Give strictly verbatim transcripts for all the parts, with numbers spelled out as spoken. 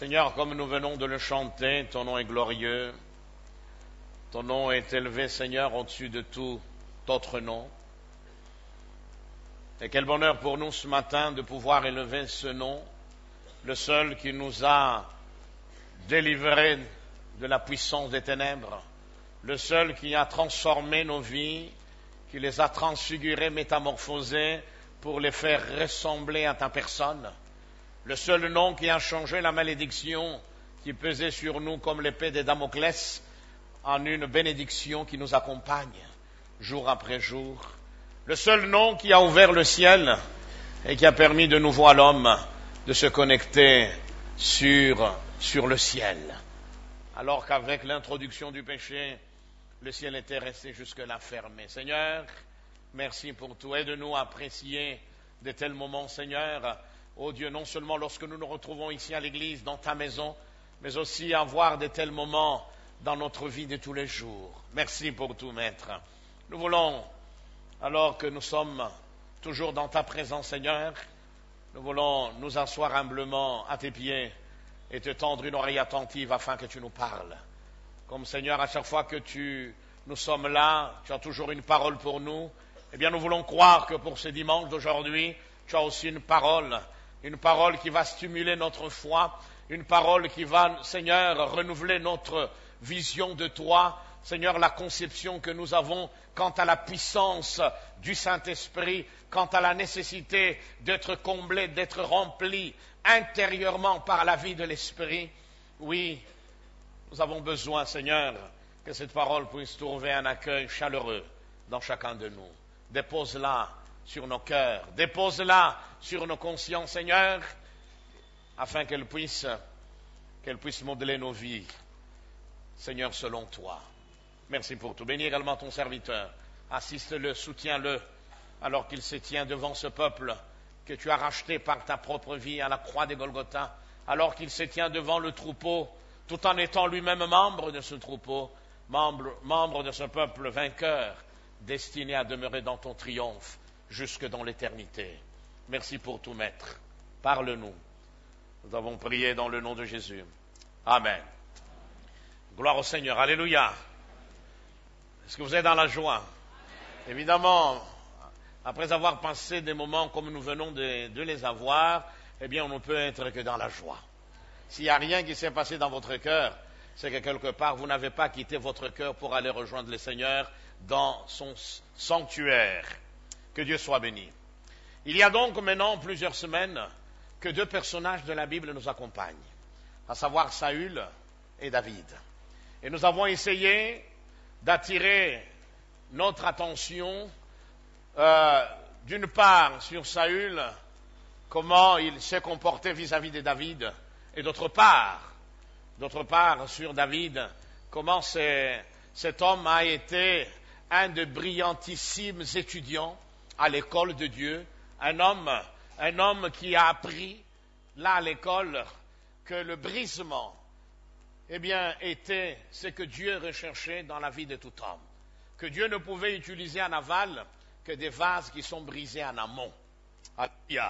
Seigneur, comme nous venons de le chanter, ton nom est glorieux, ton nom est élevé, Seigneur, au-dessus de tout autre nom. Et quel bonheur pour nous ce matin de pouvoir élever ce nom, le seul qui nous a délivrés de la puissance des ténèbres, le seul qui a transformé nos vies, qui les a transfigurées, métamorphosées pour les faire ressembler à ta personne. Le seul nom qui a changé la malédiction qui pesait sur nous comme l'épée de Damoclès en une bénédiction qui nous accompagne jour après jour. Le seul nom qui a ouvert le ciel et qui a permis de nouveau à l'homme de se connecter sur, sur le ciel. Alors qu'avec l'introduction du péché, le ciel était resté jusque-là fermé. Seigneur, merci pour tout. Aide-nous à apprécier de tels moments, Seigneur. Oh Dieu, non seulement lorsque nous nous retrouvons ici à l'église, dans ta maison, mais aussi à voir de tels moments dans notre vie de tous les jours. Merci pour tout, Maître. Nous voulons, alors que nous sommes toujours dans ta présence, Seigneur, nous voulons nous asseoir humblement à tes pieds et te tendre une oreille attentive afin que tu nous parles. Comme Seigneur, à chaque fois que tu, nous sommes là, tu as toujours une parole pour nous. Eh bien, nous voulons croire que pour ce dimanche d'aujourd'hui, tu as aussi une parole, une parole qui va stimuler notre foi, une parole qui va, Seigneur, renouveler notre vision de toi. Seigneur, la conception que nous avons quant à la puissance du Saint-Esprit, quant à la nécessité d'être comblé, d'être rempli intérieurement par la vie de l'Esprit. Oui, nous avons besoin, Seigneur, que cette parole puisse trouver un accueil chaleureux dans chacun de nous. Dépose-la sur nos cœurs, dépose-la sur nos consciences, Seigneur, afin qu'elle puisse, qu'elle puisse modeler nos vies, Seigneur, selon toi. Merci pour tout. Bénis également ton serviteur. Assiste-le, soutiens-le, alors qu'il se tient devant ce peuple que tu as racheté par ta propre vie à la croix des Golgotha, alors qu'il se tient devant le troupeau, tout en étant lui-même membre de ce troupeau, membre, membre de ce peuple vainqueur, destiné à demeurer dans ton triomphe jusque dans l'éternité. Merci pour tout, Maître. Parle-nous. Nous avons prié dans le nom de Jésus. Amen. Gloire au Seigneur. Alléluia. Est-ce que vous êtes dans la joie? Évidemment, après avoir passé des moments comme nous venons de, de les avoir, eh bien, on ne peut être que dans la joie. S'il n'y a rien qui s'est passé dans votre cœur, c'est que quelque part, vous n'avez pas quitté votre cœur pour aller rejoindre le Seigneur dans son sanctuaire. Que Dieu soit béni. Il y a donc maintenant plusieurs semaines que deux personnages de la Bible nous accompagnent, à savoir Saül et David. Et nous avons essayé d'attirer notre attention, euh, d'une part sur Saül, comment il s'est comporté vis-à-vis de David, et d'autre part, d'autre part sur David, comment c'est, cet homme a été un de brillantissimes étudiants à l'école de Dieu, un homme, un homme qui a appris là à l'école que le brisement, eh bien, était ce que Dieu recherchait dans la vie de tout homme, que Dieu ne pouvait utiliser en aval que des vases qui sont brisés en amont. Alléluia.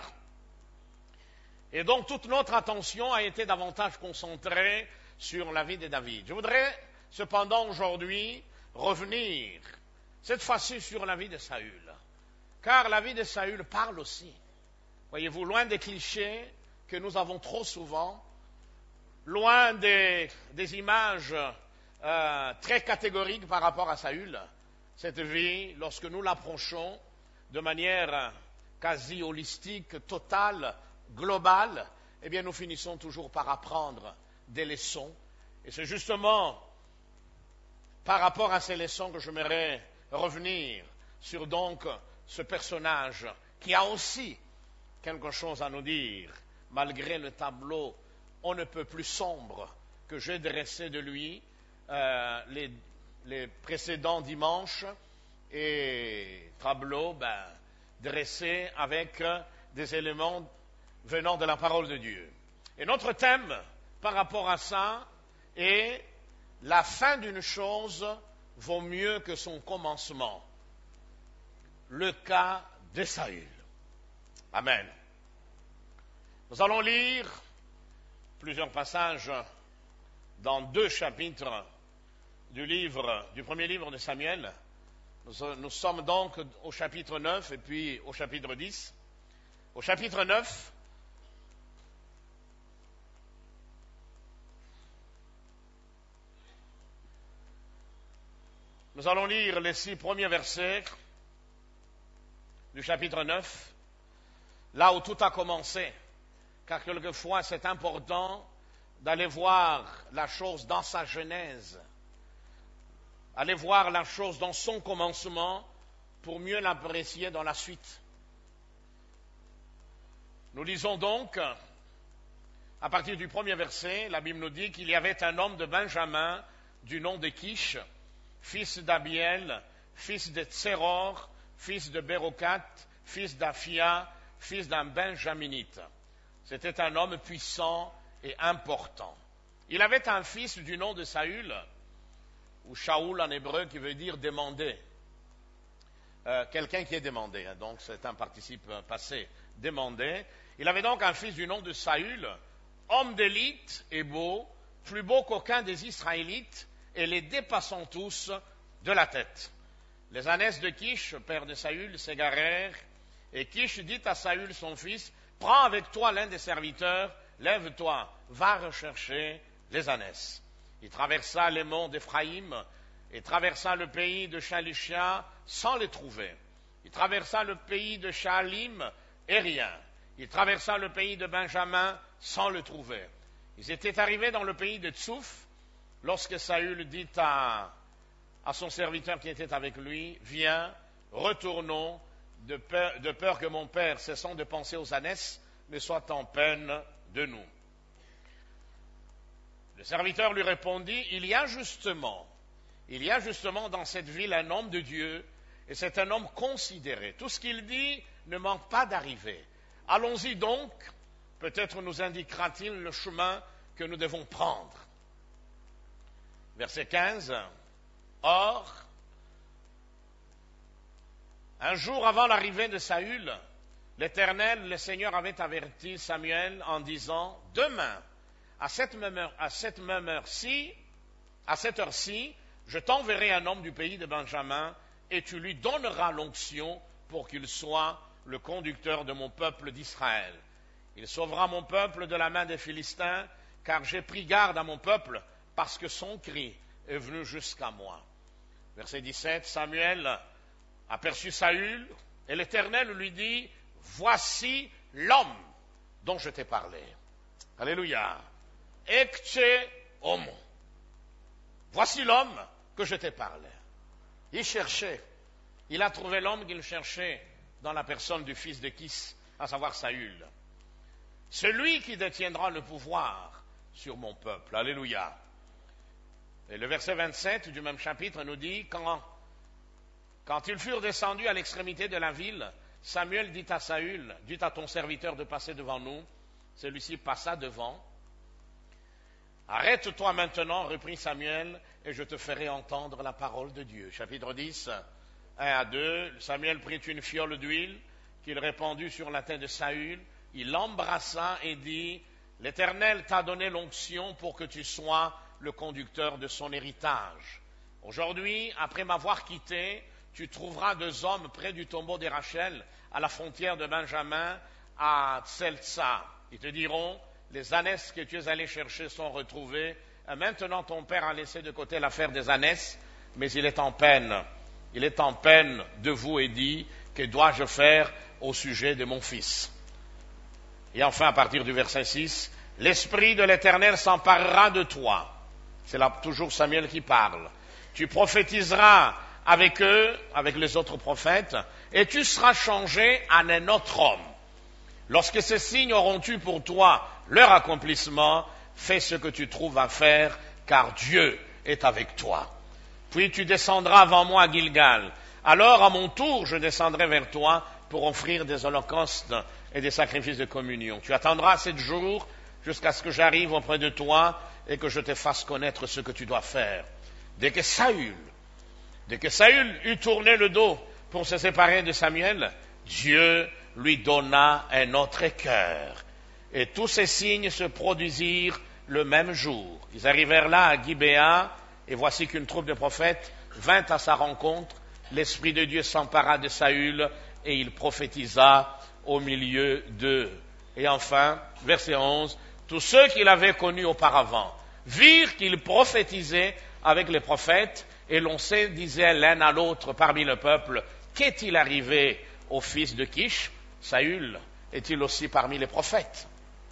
Et donc toute notre attention a été davantage concentrée sur la vie de David. Je voudrais cependant aujourd'hui revenir cette fois-ci sur la vie de Saül. Car la vie de Saül parle aussi. Voyez-vous, loin des clichés que nous avons trop souvent, loin des, des images euh, très catégoriques par rapport à Saül, cette vie, lorsque nous l'approchons de manière quasi holistique, totale, globale, eh bien nous finissons toujours par apprendre des leçons. Et c'est justement par rapport à ces leçons que j'aimerais revenir sur donc ce personnage qui a aussi quelque chose à nous dire, malgré le tableau on ne peut plus sombre que j'ai dressé de lui euh, les, les précédents dimanches, et tableau ben, dressé avec des éléments venant de la parole de Dieu. Et notre thème par rapport à ça est la fin d'une chose vaut mieux que son commencement. Le cas de Saül. Amen. Nous allons lire plusieurs passages dans deux chapitres du livre, du premier livre de Samuel. Nous, nous sommes donc au chapitre neuf et puis au chapitre dix. Au chapitre neuf, nous allons lire les six premiers versets du chapitre neuf, là où tout a commencé, car quelquefois c'est important d'aller voir la chose dans sa genèse, aller voir la chose dans son commencement pour mieux l'apprécier dans la suite. Nous lisons donc, à partir du premier verset, la Bible nous dit qu'il y avait un homme de Benjamin du nom de Kish, fils d'Abiel, fils de Tséror, fils de Bérocat, fils d'Aphia, fils d'un Benjaminite. C'était un homme puissant et important. Il avait un fils du nom de Saül, ou Shaoul en hébreu, qui veut dire demander. Euh, quelqu'un qui est demandé, hein, donc c'est un participe passé, demandé. Il avait donc un fils du nom de Saül, homme d'élite et beau, plus beau qu'aucun des Israélites, et les dépassant tous de la tête. Les ânesses de Kish, père de Saül, s'égarèrent, et Kish dit à Saül son fils, « Prends avec toi l'un des serviteurs, lève-toi, va rechercher les ânesses. » Il traversa les monts d'Éphraïm et traversa le pays de Shalisha sans les trouver. Il traversa le pays de Shaalim et rien. Il traversa le pays de Benjamin sans le trouver. Ils étaient arrivés dans le pays de Tsouf lorsque Saül dit à, à son serviteur qui était avec lui, « Viens, retournons, de peur, de peur que mon père, cessant de penser aux ânesses, ne soit en peine de nous. » Le serviteur lui répondit, « Il y a justement, il y a justement dans cette ville un homme de Dieu, et c'est un homme considéré. Tout ce qu'il dit ne manque pas d'arriver. Allons-y donc, peut-être nous indiquera-t-il le chemin que nous devons prendre. » Verset quinze. Or, un jour avant l'arrivée de Saül, l'Éternel, le Seigneur, avait averti Samuel en disant, « Demain, à cette même heure, à cette même heure-ci, à cette heure-ci, je t'enverrai un homme du pays de Benjamin, et tu lui donneras l'onction pour qu'il soit le conducteur de mon peuple d'Israël. Il sauvera mon peuple de la main des Philistins, car j'ai pris garde à mon peuple, parce que son cri est venu jusqu'à moi. » Verset dix-sept, Samuel aperçut Saül, et l'Éternel lui dit, « Voici l'homme dont je t'ai parlé. » Alléluia. Ecce homo. Voici l'homme que je t'ai parlé. Il cherchait, il a trouvé l'homme qu'il cherchait dans la personne du fils de Kis, à savoir Saül. Celui qui détiendra le pouvoir sur mon peuple. Alléluia. Et le verset vingt-sept du même chapitre nous dit, quand, quand ils furent descendus à l'extrémité de la ville, Samuel dit à Saül, « Dis à ton serviteur de passer devant nous. » Celui-ci passa devant. « Arrête-toi maintenant, reprit Samuel, et je te ferai entendre la parole de Dieu. » Chapitre dix, un à deux. Samuel prit une fiole d'huile qu'il répandit sur la tête de Saül. Il l'embrassa et dit, « L'Éternel t'a donné l'onction pour que tu sois le conducteur de son héritage. Aujourd'hui, après m'avoir quitté, tu trouveras deux hommes près du tombeau de Rachel, à la frontière de Benjamin, à Tseltsa. Ils te diront, les ânesses que tu es allé chercher sont retrouvées. Et maintenant, ton père a laissé de côté l'affaire des ânesses, mais il est en peine. Il est en peine de vous et dit, que dois-je faire au sujet de mon fils? Et enfin, à partir du verset six, l'Esprit de l'Éternel s'emparera de toi. C'est là toujours Samuel qui parle. Tu prophétiseras avec eux, avec les autres prophètes, et tu seras changé en un autre homme. Lorsque ces signes auront eu pour toi leur accomplissement, fais ce que tu trouves à faire, car Dieu est avec toi. Puis tu descendras avant moi à Gilgal. Alors, à mon tour, je descendrai vers toi pour offrir des holocaustes et des sacrifices de communion. Tu attendras sept jours jusqu'à ce que j'arrive auprès de toi et que je te fasse connaître ce que tu dois faire. Dès que Saül, dès que Saül eut tourné le dos pour se séparer de Samuel, Dieu lui donna un autre cœur. Et tous ces signes se produisirent le même jour. Ils arrivèrent là à Gibéa, et voici qu'une troupe de prophètes vint à sa rencontre. L'Esprit de Dieu s'empara de Saül, et il prophétisa au milieu d'eux. Et enfin, verset onze, tous ceux qui l'avaient connu auparavant virent qu'il prophétisait avec les prophètes, et l'on se disait l'un à l'autre parmi le peuple, qu'est-il arrivé au fils de Kish? Saül est-il aussi parmi les prophètes?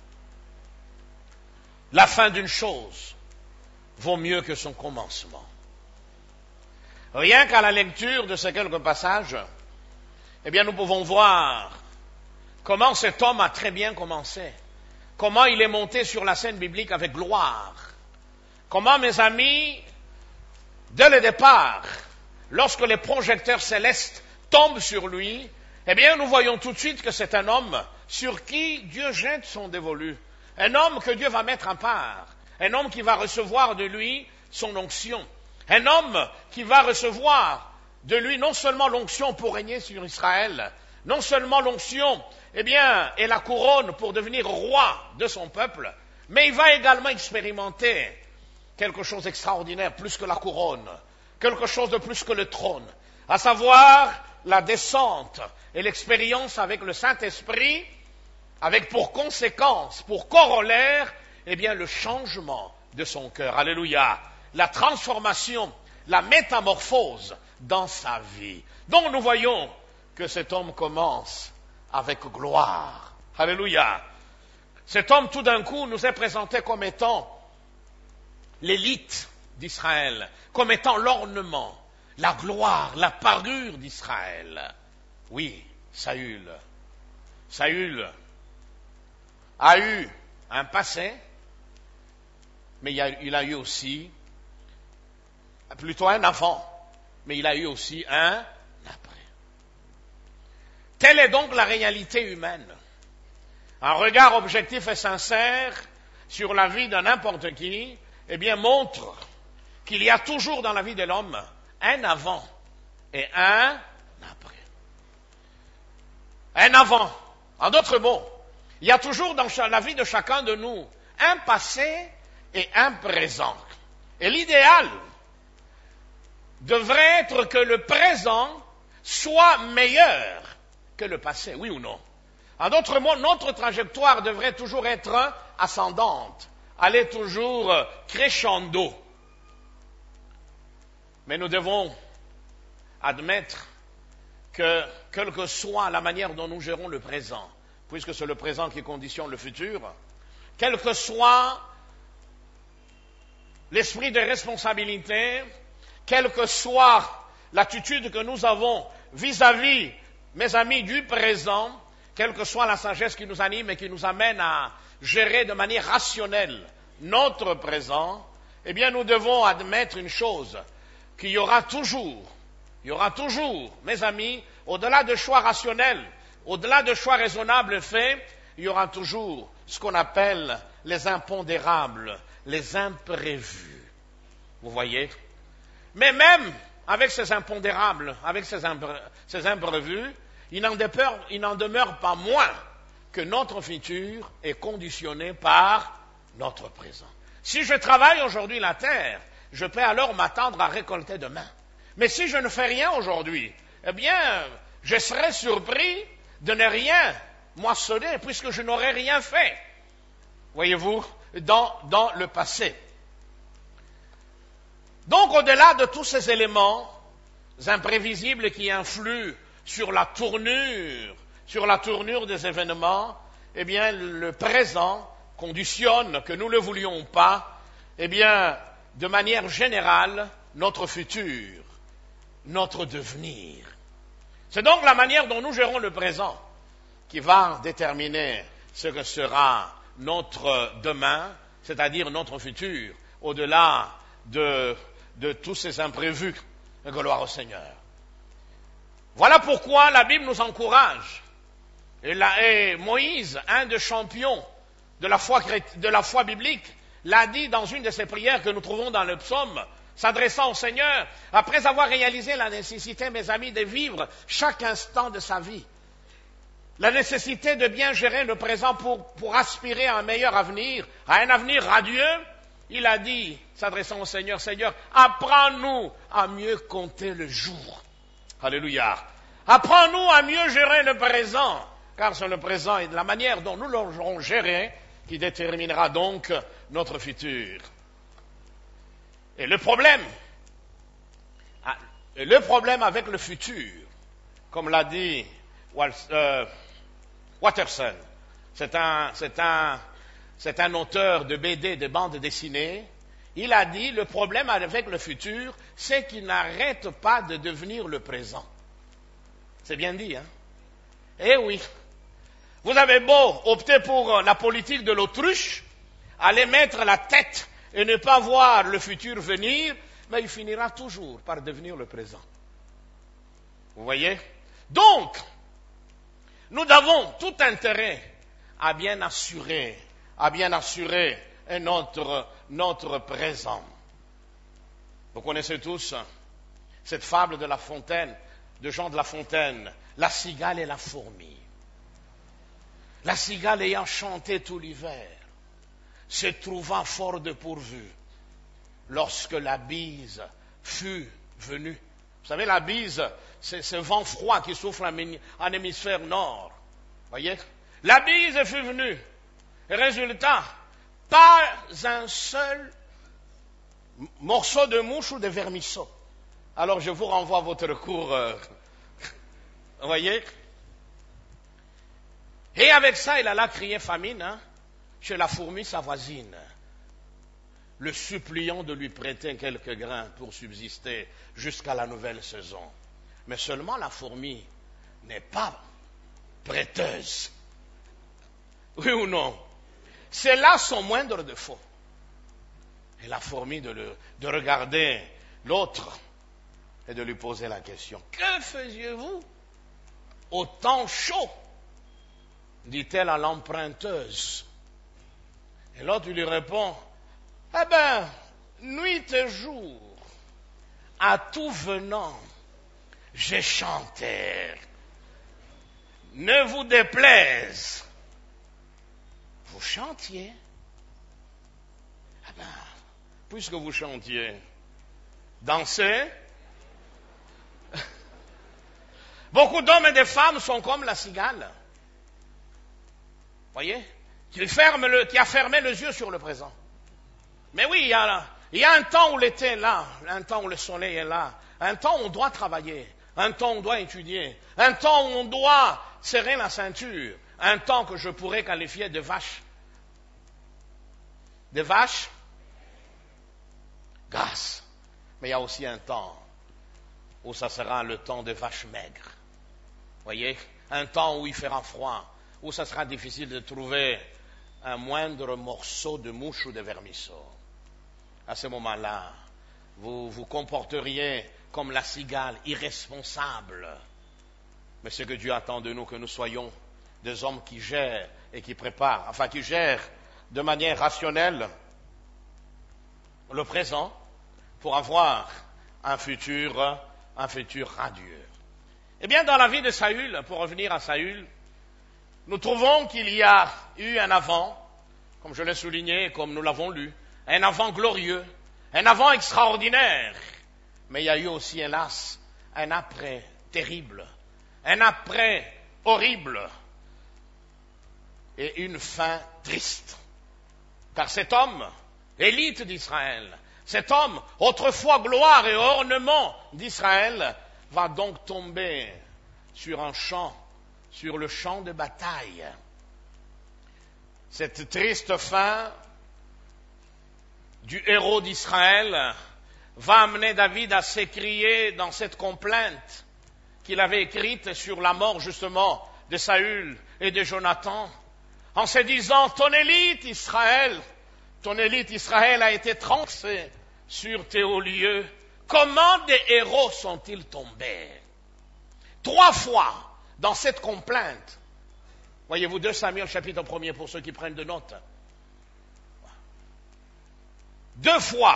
La fin d'une chose vaut mieux que son commencement. Rien qu'à la lecture de ces quelques passages, eh bien, nous pouvons voir comment cet homme a très bien commencé, comment il est monté sur la scène biblique avec gloire, comment, mes amis, dès le départ, lorsque les projecteurs célestes tombent sur lui, eh bien, nous voyons tout de suite que c'est un homme sur qui Dieu jette son dévolu, un homme que Dieu va mettre en part, un homme qui va recevoir de lui son onction, un homme qui va recevoir de lui non seulement l'onction pour régner sur Israël, non seulement l'onction, eh bien, et la couronne pour devenir roi de son peuple, mais il va également expérimenter quelque chose d'extraordinaire, plus que la couronne, quelque chose de plus que le trône, à savoir la descente et l'expérience avec le Saint-Esprit, avec pour conséquence, pour corollaire, eh bien, le changement de son cœur. Alléluia. La transformation, la métamorphose dans sa vie. Donc nous voyons que cet homme commence avec gloire. Alléluia. Cet homme, tout d'un coup, nous est présenté comme étant l'élite d'Israël, comme étant l'ornement, la gloire, la parure d'Israël. Oui, Saül. Saül a eu un passé, mais il a, il a eu aussi, plutôt un avant, mais il a eu aussi un après. Telle est donc la réalité humaine. Un regard objectif et sincère sur la vie de n'importe qui, eh bien, montre qu'il y a toujours dans la vie de l'homme un avant et un après. Un avant. En d'autres mots, il y a toujours dans la vie de chacun de nous un passé et un présent. Et l'idéal devrait être que le présent soit meilleur que le passé, oui ou non? En d'autres mots, notre trajectoire devrait toujours être ascendante, aller toujours crescendo. Mais nous devons admettre que, quelle que soit la manière dont nous gérons le présent, puisque c'est le présent qui conditionne le futur, quel que soit l'esprit de responsabilité, quelle que soit l'attitude que nous avons vis-à-vis, mes amis, du présent, quelle que soit la sagesse qui nous anime et qui nous amène à gérer de manière rationnelle notre présent, eh bien nous devons admettre une chose, qu'il y aura toujours, il y aura toujours, mes amis, au-delà de choix rationnels, au-delà de choix raisonnables faits, il y aura toujours ce qu'on appelle les impondérables, les imprévus. Vous voyez? Mais même avec ces impondérables, avec ces, impré- ces imprévus, il n'en, demeure, il n'en demeure pas moins que notre futur est conditionné par notre présent. Si je travaille aujourd'hui la terre, je peux alors m'attendre à récolter demain. Mais si je ne fais rien aujourd'hui, eh bien, je serai surpris de ne rien moissonner puisque je n'aurai rien fait. Voyez-vous, dans, dans le passé. Donc, au-delà de tous ces éléments imprévisibles qui influent sur la tournure, sur la tournure des événements, eh bien, le présent conditionne, que nous ne le voulions pas, eh bien, de manière générale, notre futur, notre devenir. C'est donc la manière dont nous gérons le présent qui va déterminer ce que sera notre demain, c'est-à-dire notre futur, au-delà de, de tous ces imprévus. Gloire au Seigneur. Voilà pourquoi la Bible nous encourage. Et, la, et Moïse, un des champions de la foi, de la foi biblique, l'a dit dans une de ses prières que nous trouvons dans le psaume, s'adressant au Seigneur, après avoir réalisé la nécessité, mes amis, de vivre chaque instant de sa vie. la nécessité de bien gérer le présent pour, pour aspirer à un meilleur avenir, à un avenir radieux, il a dit, s'adressant au Seigneur, Seigneur, apprends-nous à mieux compter le jour. Alléluia. Apprends-nous à mieux gérer le présent, car c'est le présent et de la manière dont nous l'aurons géré qui déterminera donc notre futur. Et le problème, et le problème avec le futur, comme l'a dit euh, Watterson, c'est un, c'est un, c'est un auteur de B D, de bandes dessinées. Il a dit, le problème avec le futur, c'est qu'il n'arrête pas de devenir le présent. C'est bien dit, hein? Eh oui. Vous avez beau opter pour la politique de l'autruche, aller mettre la tête et ne pas voir le futur venir, mais il finira toujours par devenir le présent. Vous voyez? Donc, nous avons tout intérêt à bien assurer, à bien assurer notre, notre présent. Vous connaissez tous cette fable de La Fontaine, de Jean de La Fontaine, la cigale et la fourmi. La cigale ayant chanté tout l'hiver, se trouva fort dépourvue lorsque la bise fut venue. Vous savez, la bise, c'est ce vent froid qui souffle en hémisphère nord. Voyez? La bise fut venue. Résultat, pas un seul morceau de mouche ou de vermisseau. Alors je vous renvoie à votre cours. Euh, vous voyez? Et avec ça, il alla crier famine hein, chez la fourmi, sa voisine, le suppliant de lui prêter quelques grains pour subsister jusqu'à la nouvelle saison. Mais seulement la fourmi n'est pas prêteuse. Oui ou non? C'est là son moindre défaut. Et la fourmi de, le, de regarder l'autre et de lui poser la question. Que faisiez-vous au temps chaud? Dit-elle à l'emprunteuse. Et l'autre lui répond, eh bien, nuit et jour, à tout venant, j'ai chanté. Ne vous déplaise. Vous chantiez. Eh bien, puisque vous chantiez, dansez. Beaucoup d'hommes et de femmes sont comme la cigale. Voyez, qui, ferme le, qui a fermé les yeux sur le présent. Mais oui, il y, a, il y a un temps où l'été est là, un temps où le soleil est là, un temps où on doit travailler, un temps où on doit étudier, un temps où on doit serrer la ceinture, un temps que je pourrais qualifier de vache. De vache grasse. Mais il y a aussi un temps où ça sera le temps de vache maigre. Voyez, un temps où il fera froid, où ça sera difficile de trouver un moindre morceau de mouche ou de vermisseau. À ce moment-là, vous vous comporteriez comme la cigale, irresponsable. Mais ce que Dieu attend de nous, que nous soyons des hommes qui gèrent et qui préparent, enfin qui gèrent de manière rationnelle le présent pour avoir un futur, un futur radieux. Eh bien, dans la vie de Saül, pour revenir à Saül, nous trouvons qu'il y a eu un avant, comme je l'ai souligné, comme nous l'avons lu, un avant glorieux, un avant extraordinaire, mais il y a eu aussi, hélas, un après terrible, un après horrible et une fin triste. Car cet homme, élite d'Israël, cet homme, autrefois gloire et ornement d'Israël, va donc tomber sur un champ, sur le champ de bataille. Cette triste fin du héros d'Israël va amener David à s'écrier dans cette complainte qu'il avait écrite sur la mort justement de Saül et de Jonathan, en se disant, ton élite Israël, ton élite Israël a été transférée sur tes hauts lieux. Comment des héros sont-ils tombés? Trois fois dans cette complainte, voyez-vous, deux Samuel chapitre premier pour ceux qui prennent de notes. Deux fois,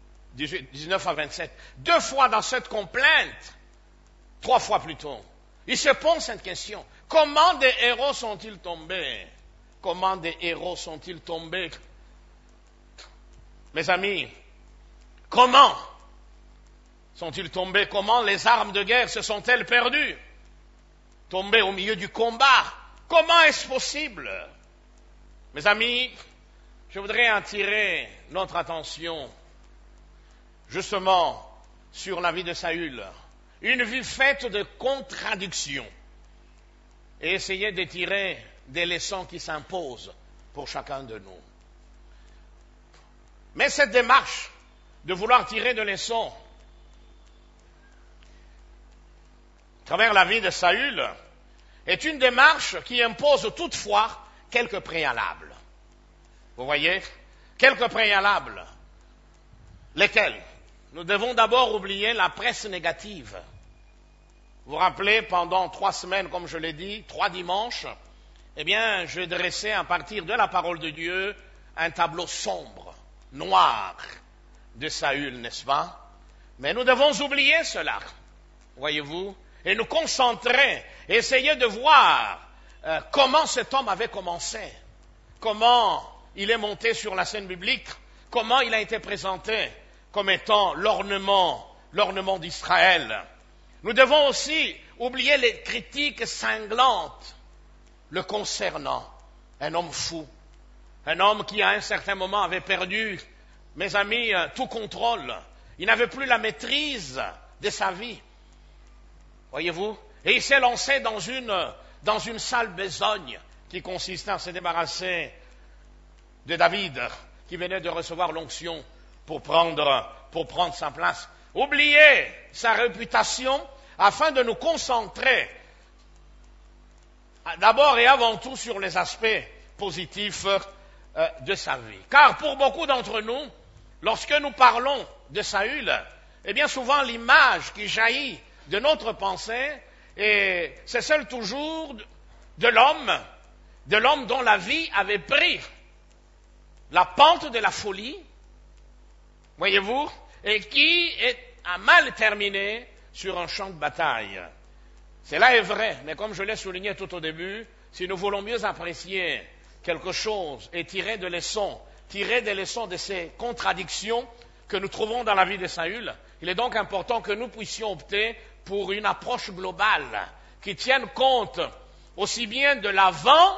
dix-neuf à vingt-sept, deux fois dans cette complainte, trois fois plutôt, Il se pose cette question. Comment des héros sont-ils tombés? Comment des héros sont-ils tombés? Mes amis, comment sont-ils tombés? Comment les armes de guerre se sont-elles perdues? Tombés au milieu du combat. Comment est-ce possible? Mes amis, je voudrais attirer notre attention justement sur la vie de Saül. Une vie faite de contradictions. Et essayer de tirer des leçons qui s'imposent pour chacun de nous. Mais cette démarche de vouloir tirer des leçons à travers la vie de Saül est une démarche qui impose toutefois quelques préalables. Vous voyez? Quelques préalables. Lesquels? Nous devons d'abord oublier la presse négative. Vous vous rappelez, pendant trois semaines, comme je l'ai dit, trois dimanches, eh bien, je dressais à partir de la parole de Dieu un tableau sombre, noir de Saül, n'est-ce pas? Mais nous devons oublier cela, voyez-vous, et nous concentrer, essayer de voir euh, comment cet homme avait commencé, comment il est monté sur la scène biblique, comment il a été présenté comme étant l'ornement, l'ornement d'Israël. Nous devons aussi oublier les critiques cinglantes le concernant. Un homme fou, un homme qui à un certain moment avait perdu, mes amis, tout contrôle. Il n'avait plus la maîtrise de sa vie. Voyez-vous? Et il s'est lancé dans une, dans une sale besogne qui consistait à se débarrasser de David, qui venait de recevoir l'onction pour prendre, pour prendre sa place. Oubliez sa réputation afin de nous concentrer d'abord et avant tout sur les aspects positifs euh, de sa vie. Car pour beaucoup d'entre nous, lorsque nous parlons de Saül, eh bien souvent l'image qui jaillit de notre pensée, et c'est celle toujours de l'homme, de l'homme dont la vie avait pris la pente de la folie, voyez-vous, et qui est, a mal terminé sur un champ de bataille. Cela est vrai, mais comme je l'ai souligné tout au début, si nous voulons mieux apprécier quelque chose et tirer des leçons, tirer des leçons de ces contradictions que nous trouvons dans la vie de Saül, il est donc important que nous puissions opter pour une approche globale qui tienne compte aussi bien de l'avant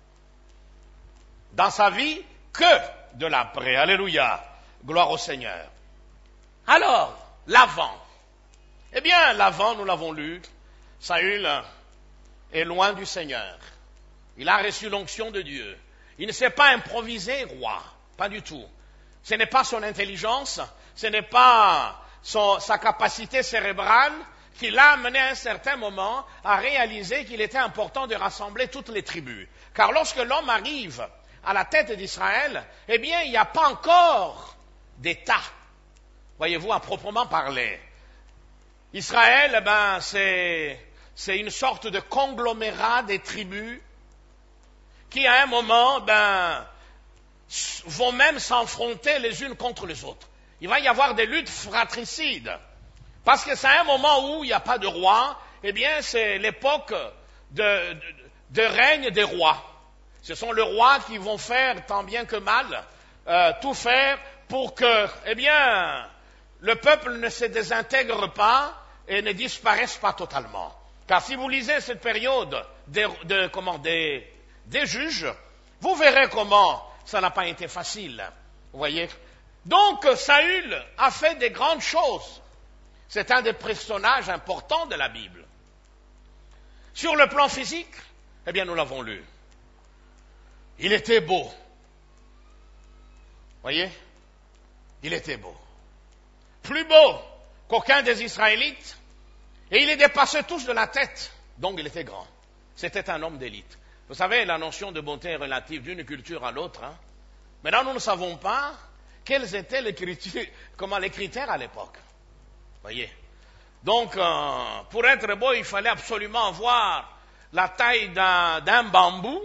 dans sa vie que de l'après. Alléluia, gloire au Seigneur. Alors, l'avant. Eh bien, l'avant, nous l'avons lu, Saül est loin du Seigneur. Il a reçu l'onction de Dieu. Il ne s'est pas improvisé roi, pas du tout. Ce n'est pas son intelligence, ce n'est pas son, sa capacité cérébrale qui l'a amené à un certain moment à réaliser qu'il était important de rassembler toutes les tribus. Car lorsque l'homme arrive à la tête d'Israël, eh bien, il n'y a pas encore d'État, voyez-vous, à proprement parler. Israël, eh ben, c'est, c'est une sorte de conglomérat des tribus qui, à un moment, ben, vont même s'affronter les unes contre les autres. Il va y avoir des luttes fratricides. Parce que c'est un moment où il n'y a pas de roi, eh bien, c'est l'époque de, de, de règne des rois. Ce sont les rois qui vont faire, tant bien que mal, euh, tout faire pour que, eh bien, le peuple ne se désintègre pas et ne disparaisse pas totalement. Car si vous lisez cette période des, de, comment, des, des juges, vous verrez comment ça n'a pas été facile. Vous voyez? Donc, Saül a fait des grandes choses. C'est un des personnages importants de la Bible. Sur le plan physique, eh bien, nous l'avons lu. Il était beau. Voyez? Il était beau. Plus beau qu'aucun des Israélites. Et il les dépassait tous de la tête. Donc, il était grand. C'était un homme d'élite. Vous savez, la notion de beauté est relative d'une culture à l'autre. Hein? Maintenant, nous ne savons pas quels étaient les critères, comment, les critères à l'époque. Voyez. Donc, euh, pour être beau, il fallait absolument avoir la taille d'un, d'un bambou.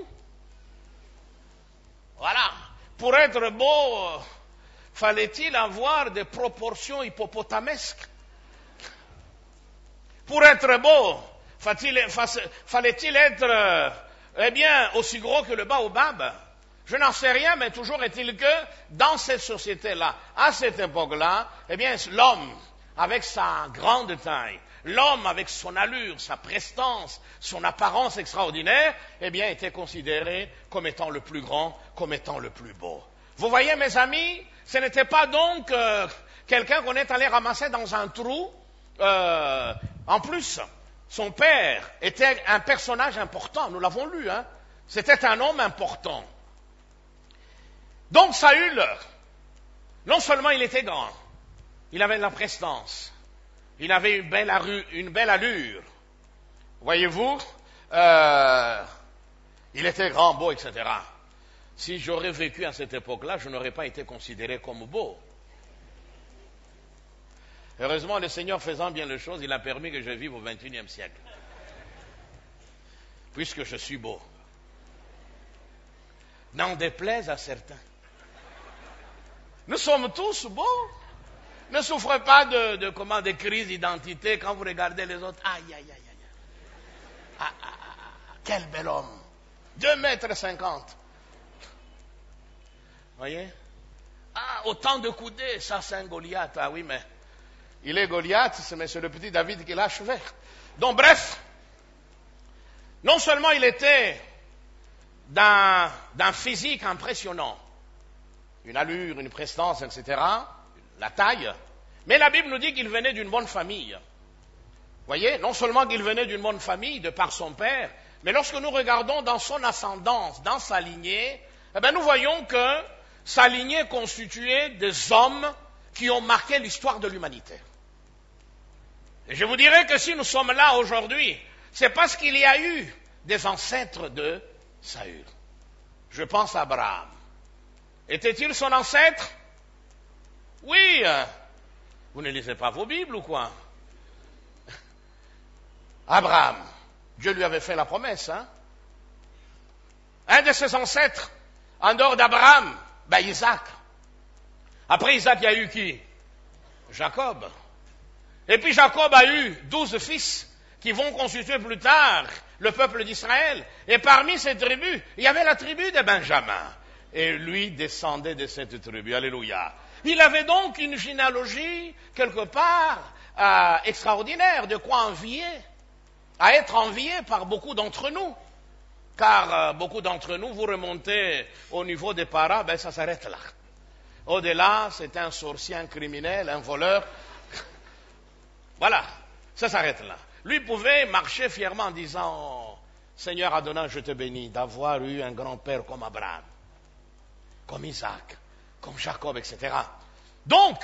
Voilà. Pour être beau, euh, fallait-il avoir des proportions hippopotamesques. Pour être beau, Fallait-il être, euh, eh bien, aussi gros que le baobab? Je n'en sais rien, mais toujours est-il que dans cette société-là, à cette époque-là, eh bien, l'homme, avec sa grande taille, l'homme avec son allure, sa prestance, son apparence extraordinaire, eh bien, était considéré comme étant le plus grand, comme étant le plus beau. Vous voyez, mes amis, ce n'était pas donc euh, quelqu'un qu'on est allé ramasser dans un trou. Euh, en plus, son père était un personnage important, nous l'avons lu, hein. C'était un homme important. Donc Saül, non seulement il était grand, il avait de la prestance, il avait une belle, arru, une belle allure, voyez-vous, euh, il était grand, beau, et cetera. Si j'aurais vécu à cette époque-là, je n'aurais pas été considéré comme beau. Heureusement, le Seigneur faisant bien les choses, il a permis que je vive au vingt et unième siècle, puisque je suis beau. N'en déplaise à certains. Nous sommes tous beaux. Ne souffrez pas de, de comment, des crises d'identité quand vous regardez les autres. Aïe, aïe, aïe, aïe. Ah, ah, ah, quel bel homme. deux mètres cinquante. Voyez? Ah, autant de coudées, ça c'est un Goliath. Ah oui, mais il est Goliath, mais c'est le petit David qui l'a achevé. Donc bref, non seulement il était d'un, d'un physique impressionnant, une allure, une prestance, et cetera, la taille, mais la Bible nous dit qu'il venait d'une bonne famille. Voyez, non seulement qu'il venait d'une bonne famille de par son père, mais lorsque nous regardons dans son ascendance, dans sa lignée, eh bien nous voyons que sa lignée constituait des hommes qui ont marqué l'histoire de l'humanité. Et je vous dirais que si nous sommes là aujourd'hui, c'est parce qu'il y a eu des ancêtres de Saül. Je pense à Abraham. Était-il son ancêtre? Oui. Vous ne lisez pas vos Bibles ou quoi? Abraham, Dieu lui avait fait la promesse. Hein? Un de ses ancêtres, en dehors d'Abraham, ben Isaac. Après Isaac, il y a eu qui? Jacob. Et puis Jacob a eu douze fils qui vont constituer plus tard le peuple d'Israël. Et parmi ces tribus, il y avait la tribu de Benjamin. Et lui descendait de cette tribu. Alléluia. Il avait donc une généalogie, quelque part, euh, extraordinaire, de quoi envier, à être envié par beaucoup d'entre nous. Car euh, beaucoup d'entre nous, vous remontez au niveau des parents, ben ça s'arrête là. Au-delà, c'est un sorcier, un criminel, un voleur. Voilà, ça s'arrête là. Lui pouvait marcher fièrement en disant, Seigneur Adonai, je te bénis d'avoir eu un grand-père comme Abraham, comme Isaac, comme Jacob, et cetera. Donc,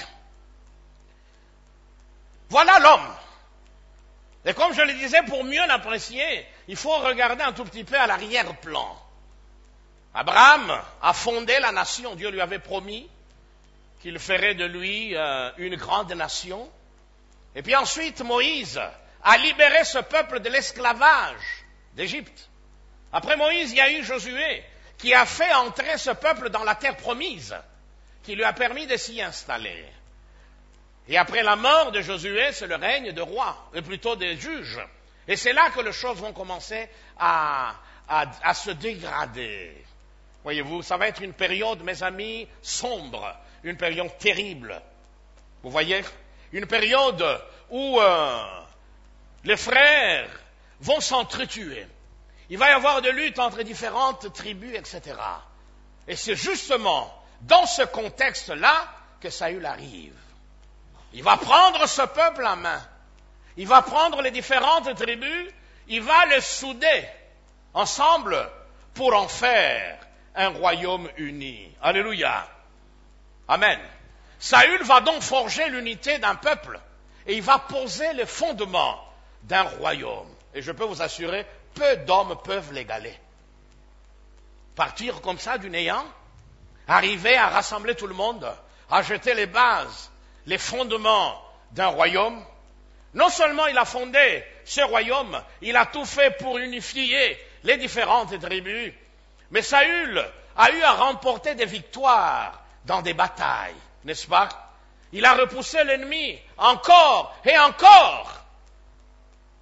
voilà l'homme. Et comme je le disais, pour mieux l'apprécier, il faut regarder un tout petit peu à l'arrière-plan. Abraham a fondé la nation. Dieu lui avait promis qu'il ferait de lui euh, une grande nation. Et puis ensuite, Moïse a libéré ce peuple de l'esclavage d'Égypte. Après Moïse, il y a eu Josué qui a fait entrer ce peuple dans la terre promise, qui lui a permis de s'y installer. Et après la mort de Josué, c'est le règne de roi, et plutôt des juges. Et c'est là que les choses vont commencer à, à, à se dégrader. Voyez-vous, ça va être une période, mes amis, sombre, une période terrible. Vous voyez, une période où euh, les frères vont s'entretuer. Il va y avoir des luttes entre différentes tribus, et cetera. Et c'est justement dans ce contexte-là que Saül arrive. Il va prendre ce peuple en main. Il va prendre les différentes tribus. Il va les souder ensemble pour en faire un royaume uni. Alléluia. Amen. Saül va donc forger l'unité d'un peuple. Et il va poser les fondements d'un royaume. Et je peux vous assurer, peu d'hommes peuvent l'égaler. Partir comme ça du néant, arriver à rassembler tout le monde, à jeter les bases, les fondements d'un royaume. Non seulement il a fondé ce royaume, il a tout fait pour unifier les différentes tribus, mais Saül a eu à remporter des victoires dans des batailles, n'est-ce pas? Il a repoussé l'ennemi encore et encore.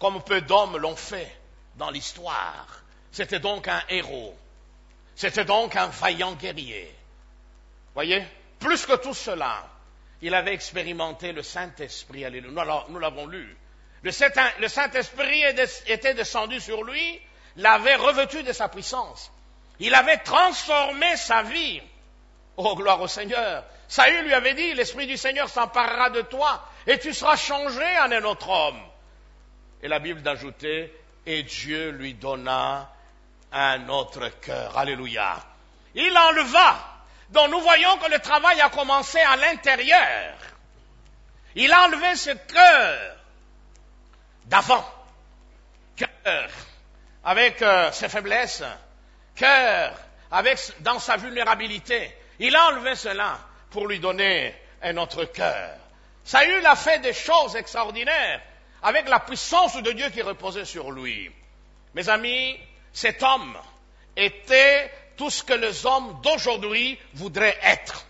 comme peu d'hommes l'ont fait dans l'histoire. C'était donc un héros. C'était donc un vaillant guerrier. Voyez, plus que tout cela, il avait expérimenté le Saint-Esprit. Alléluia. Nous l'avons lu. Le Saint-Esprit était descendu sur lui, l'avait revêtu de sa puissance. Il avait transformé sa vie. Oh, gloire au Seigneur. Saül lui avait dit, l'Esprit du Seigneur s'emparera de toi et tu seras changé en un autre homme. Et la Bible d'ajouter, et Dieu lui donna un autre cœur. Alléluia. Il enleva. Donc nous voyons que le travail a commencé à l'intérieur. Il a enlevé ce cœur d'avant. Cœur avec euh, ses faiblesses. Cœur avec dans sa vulnérabilité. Il a enlevé cela pour lui donner un autre cœur. Saül a fait des choses extraordinaires avec la puissance de Dieu qui reposait sur lui. Mes amis, cet homme était tout ce que les hommes d'aujourd'hui voudraient être.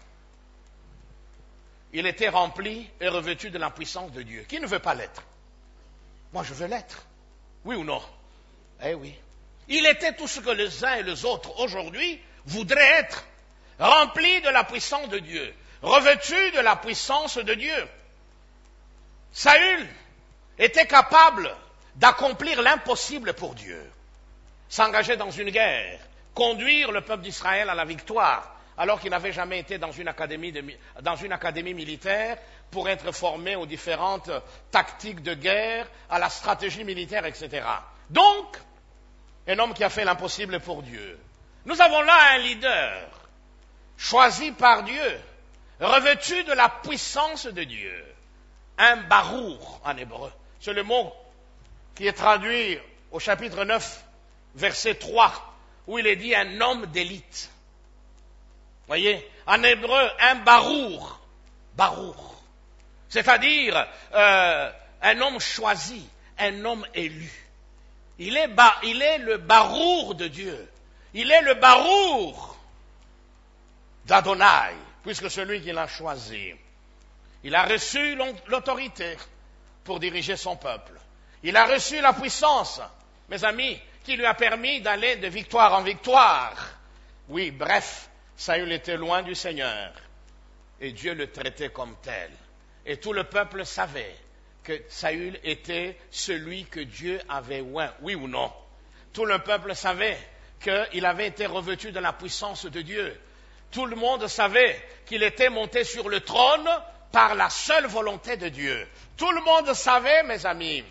Il était rempli et revêtu de la puissance de Dieu. Qui ne veut pas l'être? Moi, je veux l'être. Oui ou non? Eh oui. Il était tout ce que les uns et les autres aujourd'hui voudraient être. Rempli de la puissance de Dieu. Revêtu de la puissance de Dieu. Saül était capable d'accomplir l'impossible pour Dieu. S'engager dans une guerre. Conduire le peuple d'Israël à la victoire, alors qu'il n'avait jamais été dans une académie, de, dans une académie militaire pour être formé aux différentes tactiques de guerre, à la stratégie militaire, et cetera. Donc, un homme qui a fait l'impossible pour Dieu. Nous avons là un leader, choisi par Dieu, revêtu de la puissance de Dieu. Un barour en hébreu. C'est le mot qui est traduit au chapitre neuf, verset trois. Où il est dit un homme d'élite. Voyez, en hébreu, un barour. Barour. C'est-à-dire euh, un homme choisi, un homme élu. Il est, ba, il est le barour de Dieu. Il est le barour d'Adonai, puisque celui qui l'a choisi. Il a reçu l'autorité pour diriger son peuple. Il a reçu la puissance, mes amis, qui lui a permis d'aller de victoire en victoire. Oui, bref, Saül était loin du Seigneur. Et Dieu le traitait comme tel. Et tout le peuple savait que Saül était celui que Dieu avait oint. Oui ou non? Tout le peuple savait qu'il avait été revêtu de la puissance de Dieu. Tout le monde savait qu'il était monté sur le trône par la seule volonté de Dieu. Tout le monde savait, mes amis,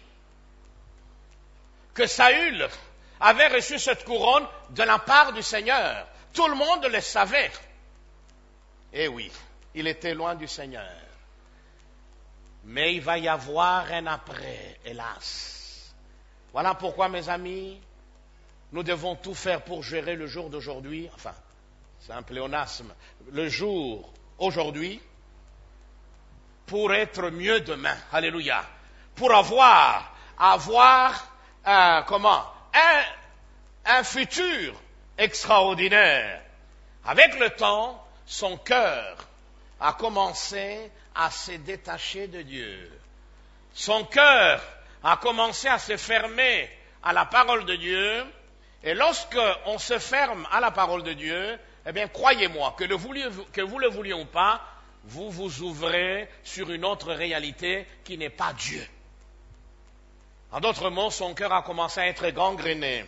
que Saül avait reçu cette couronne de la part du Seigneur. Tout le monde le savait. Eh oui, il était loin du Seigneur. Mais il va y avoir un après, hélas. Voilà pourquoi, mes amis, nous devons tout faire pour gérer le jour d'aujourd'hui. Enfin, c'est un pléonasme. Le jour aujourd'hui, pour être mieux demain. Alléluia. Pour avoir, avoir, euh, comment Un, un futur extraordinaire. Avec le temps, son cœur a commencé à se détacher de Dieu. Son cœur a commencé à se fermer à la parole de Dieu. Et lorsque on se ferme à la parole de Dieu, eh bien, croyez-moi, que, le vouliez, que vous le vouliez ou pas, vous vous ouvrez sur une autre réalité qui n'est pas Dieu. En d'autres mots, son cœur a commencé à être gangréné.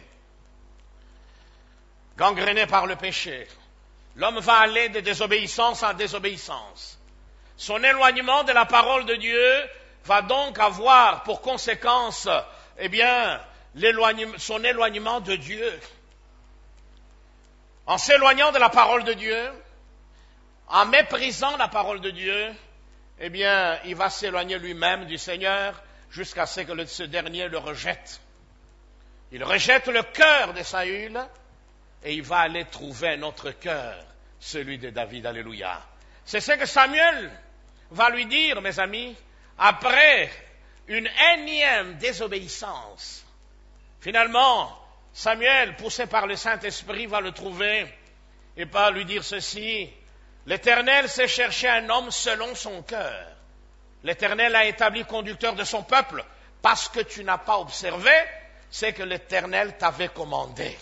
Gangréné par le péché. L'homme va aller de désobéissance en désobéissance. Son éloignement de la parole de Dieu va donc avoir pour conséquence, eh bien, l'éloignement, son éloignement de Dieu. En s'éloignant de la parole de Dieu, en méprisant la parole de Dieu, eh bien, il va s'éloigner lui-même du Seigneur jusqu'à ce que ce dernier le rejette. Il rejette le cœur de Saül et il va aller trouver un autre cœur, celui de David. Alléluia. C'est ce que Samuel va lui dire, mes amis, après une énième désobéissance. Finalement, Samuel, poussé par le Saint-Esprit, va le trouver et va lui dire ceci: l'Éternel sait chercher un homme selon son cœur. L'Éternel a établi conducteur de son peuple parce que tu n'as pas observé, c'est que l'Éternel t'avait commandé.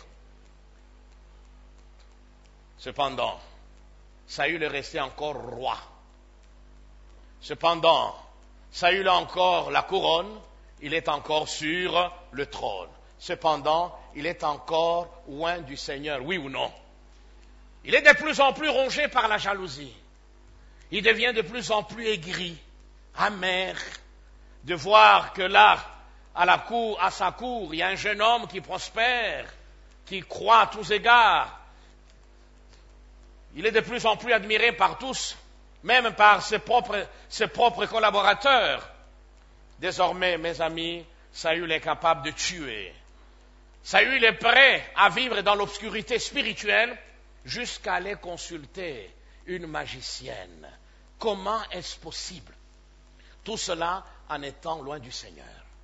Cependant, Saül est resté encore roi. Cependant, Saül a encore la couronne, il est encore sur le trône. Cependant, il est encore loin du Seigneur, oui ou non? Il est de plus en plus rongé par la jalousie. Il devient de plus en plus aigri, amer, de voir que là, à la cour, à sa cour, il y a un jeune homme qui prospère, qui croit à tous égards. Il est de plus en plus admiré par tous, même par ses propres, ses propres collaborateurs. Désormais, mes amis, Saül est capable de tuer. Saül est prêt à vivre dans l'obscurité spirituelle jusqu'à aller consulter une magicienne. Comment est-ce possible? Tout cela en étant loin du Seigneur.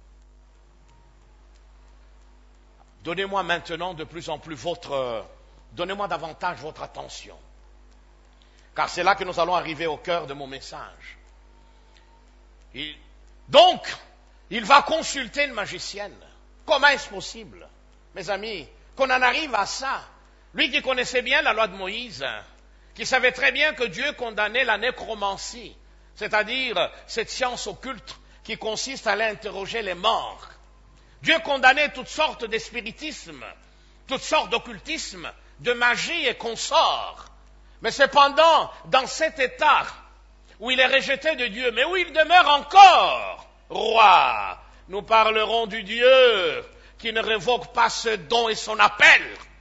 Donnez-moi maintenant de plus en plus votre... Donnez-moi davantage votre attention. Car c'est là que nous allons arriver au cœur de mon message. Il... Donc, il va consulter une magicienne. Comment est-ce possible, mes amis, qu'on en arrive à ça? Lui qui connaissait bien la loi de Moïse, qui savait très bien que Dieu condamnait la nécromancie, c'est-à-dire cette science occulte qui consiste à aller interroger les morts. Dieu condamnait toutes sortes de spiritisme, toutes sortes d'occultisme, de magie et consorts. Mais cependant, dans cet état où il est rejeté de Dieu, mais où il demeure encore roi, nous parlerons du Dieu qui ne révoque pas ce don et son appel.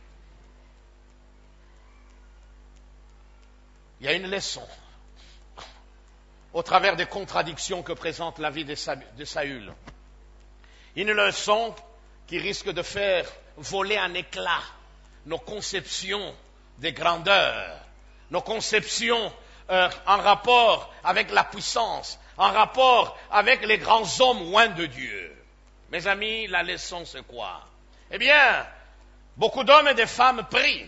Il y a une leçon au travers des contradictions que présente la vie de Saül. Une leçon qui risque de faire voler en éclats nos conceptions de grandeur, nos conceptions euh, en rapport avec la puissance, en rapport avec les grands hommes loin de Dieu. Mes amis, la leçon c'est quoi? Eh bien, beaucoup d'hommes et de femmes prient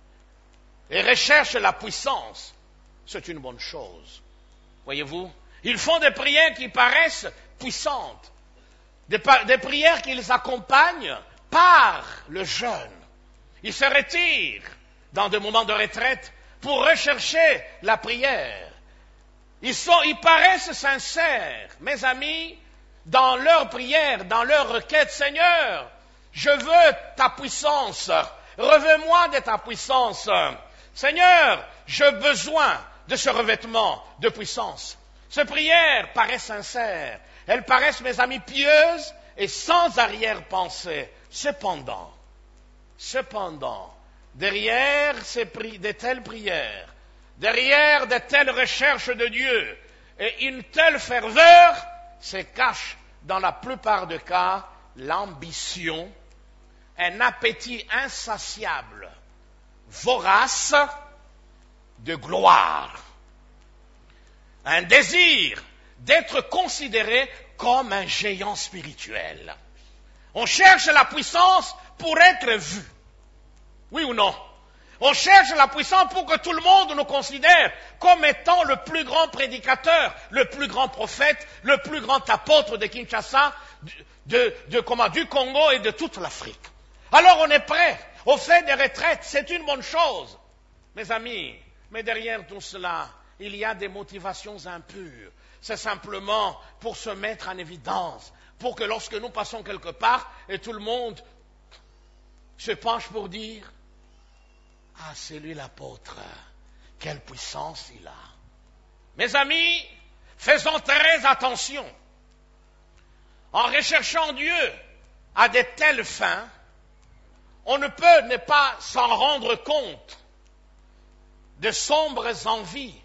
et recherchent la puissance. C'est une bonne chose. Voyez-vous, ils font des prières qui paraissent puissantes, des, des prières qui les accompagnent par le jeûne. Ils se retirent dans des moments de retraite pour rechercher la prière. Ils, sont, ils paraissent sincères, mes amis, dans leur prière, dans leur requête. Seigneur, je veux ta puissance. Revêt-moi de ta puissance. Seigneur, j'ai besoin de ce revêtement de puissance. Ces prières paraissent sincères. Elles paraissent, mes amis, pieuses et sans arrière-pensée. Cependant, cependant, derrière ces pri- de telles prières, derrière de telles recherches de Dieu et une telle ferveur, se cache dans la plupart des cas l'ambition, un appétit insatiable, vorace de gloire, un désir d'être considéré comme un géant spirituel. On cherche la puissance pour être vu. Oui ou non? On cherche la puissance pour que tout le monde nous considère comme étant le plus grand prédicateur, le plus grand prophète, le plus grand apôtre de Kinshasa, de, de, comment, du Congo et de toute l'Afrique. Alors on est prêt au fait des retraites, c'est une bonne chose. Mes amis, mais derrière tout cela, il y a des motivations impures. C'est simplement pour se mettre en évidence, pour que lorsque nous passons quelque part et tout le monde se penche pour dire « Ah, c'est lui l'apôtre, quelle puissance il a !» Mes amis, faisons très attention. En recherchant Dieu à de telles fins, on ne peut ne pas s'en rendre compte de sombres envies,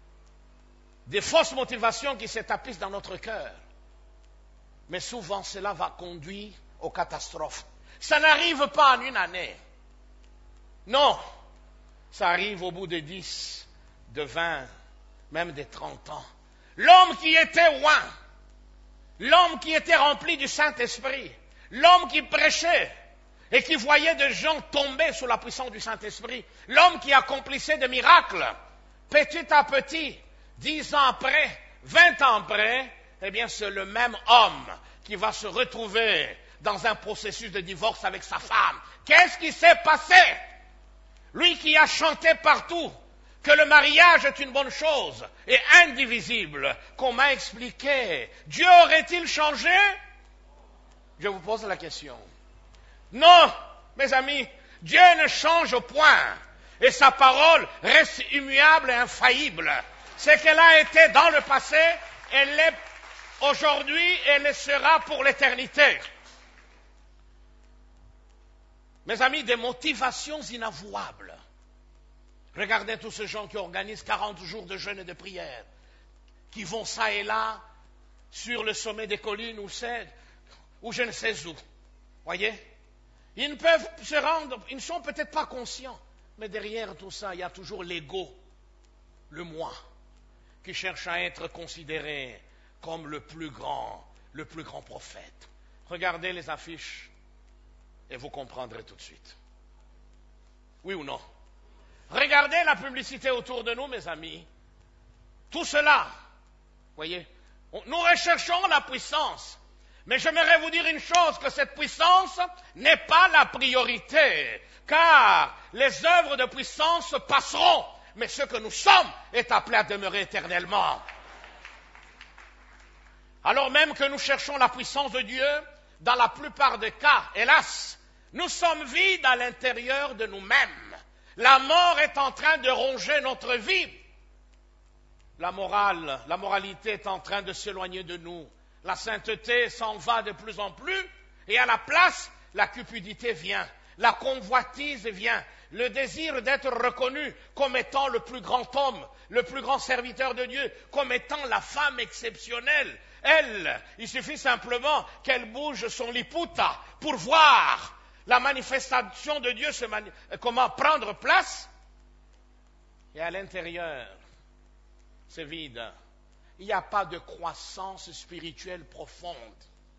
des fausses motivations qui s'établissent dans notre cœur. Mais souvent, cela va conduire aux catastrophes. Ça n'arrive pas en une année. Non, ça arrive au bout de dix, de vingt, même de trente ans. L'homme qui était loin, l'homme qui était rempli du Saint-Esprit, l'homme qui prêchait et qui voyait des gens tomber sous la puissance du Saint-Esprit, l'homme qui accomplissait des miracles, petit à petit, dix ans après, vingt ans après, eh bien c'est le même homme qui va se retrouver dans un processus de divorce avec sa femme. Qu'est-ce qui s'est passé? Lui qui a chanté partout que le mariage est une bonne chose et indivisible, qu'on m'a expliqué, Dieu aurait-il changé? Je vous pose la question. Non, mes amis, Dieu ne change point et sa parole reste immuable et infaillible. C'est qu'elle a été dans le passé, elle l'est aujourd'hui et elle le sera pour l'éternité. Mes amis, des motivations inavouables. Regardez tous ces gens qui organisent quarante jours de jeûne et de prière, qui vont ça et là, sur le sommet des collines ou, c'est, ou je ne sais où. Voyez? Ils ne peuvent se rendre, ils ne sont peut-être pas conscients, mais derrière tout ça, il y a toujours l'ego, le moi, qui cherche à être considéré comme le plus grand, le plus grand prophète. Regardez les affiches et vous comprendrez tout de suite. Oui ou non? Regardez la publicité autour de nous, mes amis. Tout cela, voyez, nous recherchons la puissance. Mais j'aimerais vous dire une chose, que cette puissance n'est pas la priorité, car les œuvres de puissance passeront, mais ce que nous sommes est appelé à demeurer éternellement. Alors même que nous cherchons la puissance de Dieu, dans la plupart des cas, hélas, nous sommes vides à l'intérieur de nous-mêmes. La mort est en train de ronger notre vie. La morale, la moralité est en train de s'éloigner de nous. La sainteté s'en va de plus en plus et à la place, la cupidité vient, la convoitise vient, le désir d'être reconnu comme étant le plus grand homme, le plus grand serviteur de Dieu, comme étant la femme exceptionnelle. Elle, il suffit simplement qu'elle bouge son liputa pour voir la manifestation de Dieu, se mani- comment prendre place. Et à l'intérieur, c'est vide. Il n'y a pas de croissance spirituelle profonde.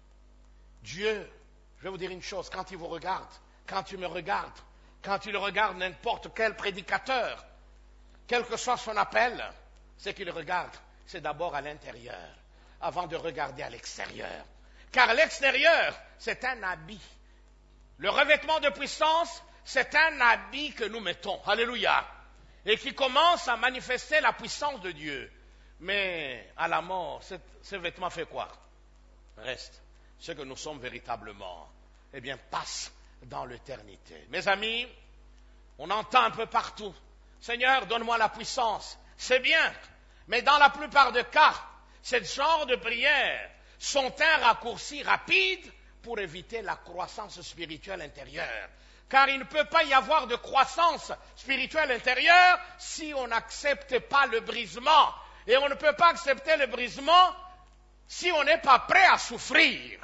Dieu, je vais vous dire une chose, quand il vous regarde, quand tu me regardes, quand il regarde n'importe quel prédicateur, quel que soit son appel, c'est qu'il regarde, c'est d'abord à l'intérieur, avant de regarder à l'extérieur. Car l'extérieur, c'est un habit. Le revêtement de puissance, c'est un habit que nous mettons. Alléluia. Et qui commence à manifester la puissance de Dieu. Mais à la mort, ce, ce vêtement fait quoi? Reste. Ce que nous sommes véritablement, eh bien, passe dans l'éternité. Mes amis, on entend un peu partout. Seigneur, donne-moi la puissance. C'est bien. Mais dans la plupart des cas, ce genre de prières sont un raccourci rapide pour éviter la croissance spirituelle intérieure. Car il ne peut pas y avoir de croissance spirituelle intérieure si on n'accepte pas le brisement. Et on ne peut pas accepter le brisement si on n'est pas prêt à souffrir.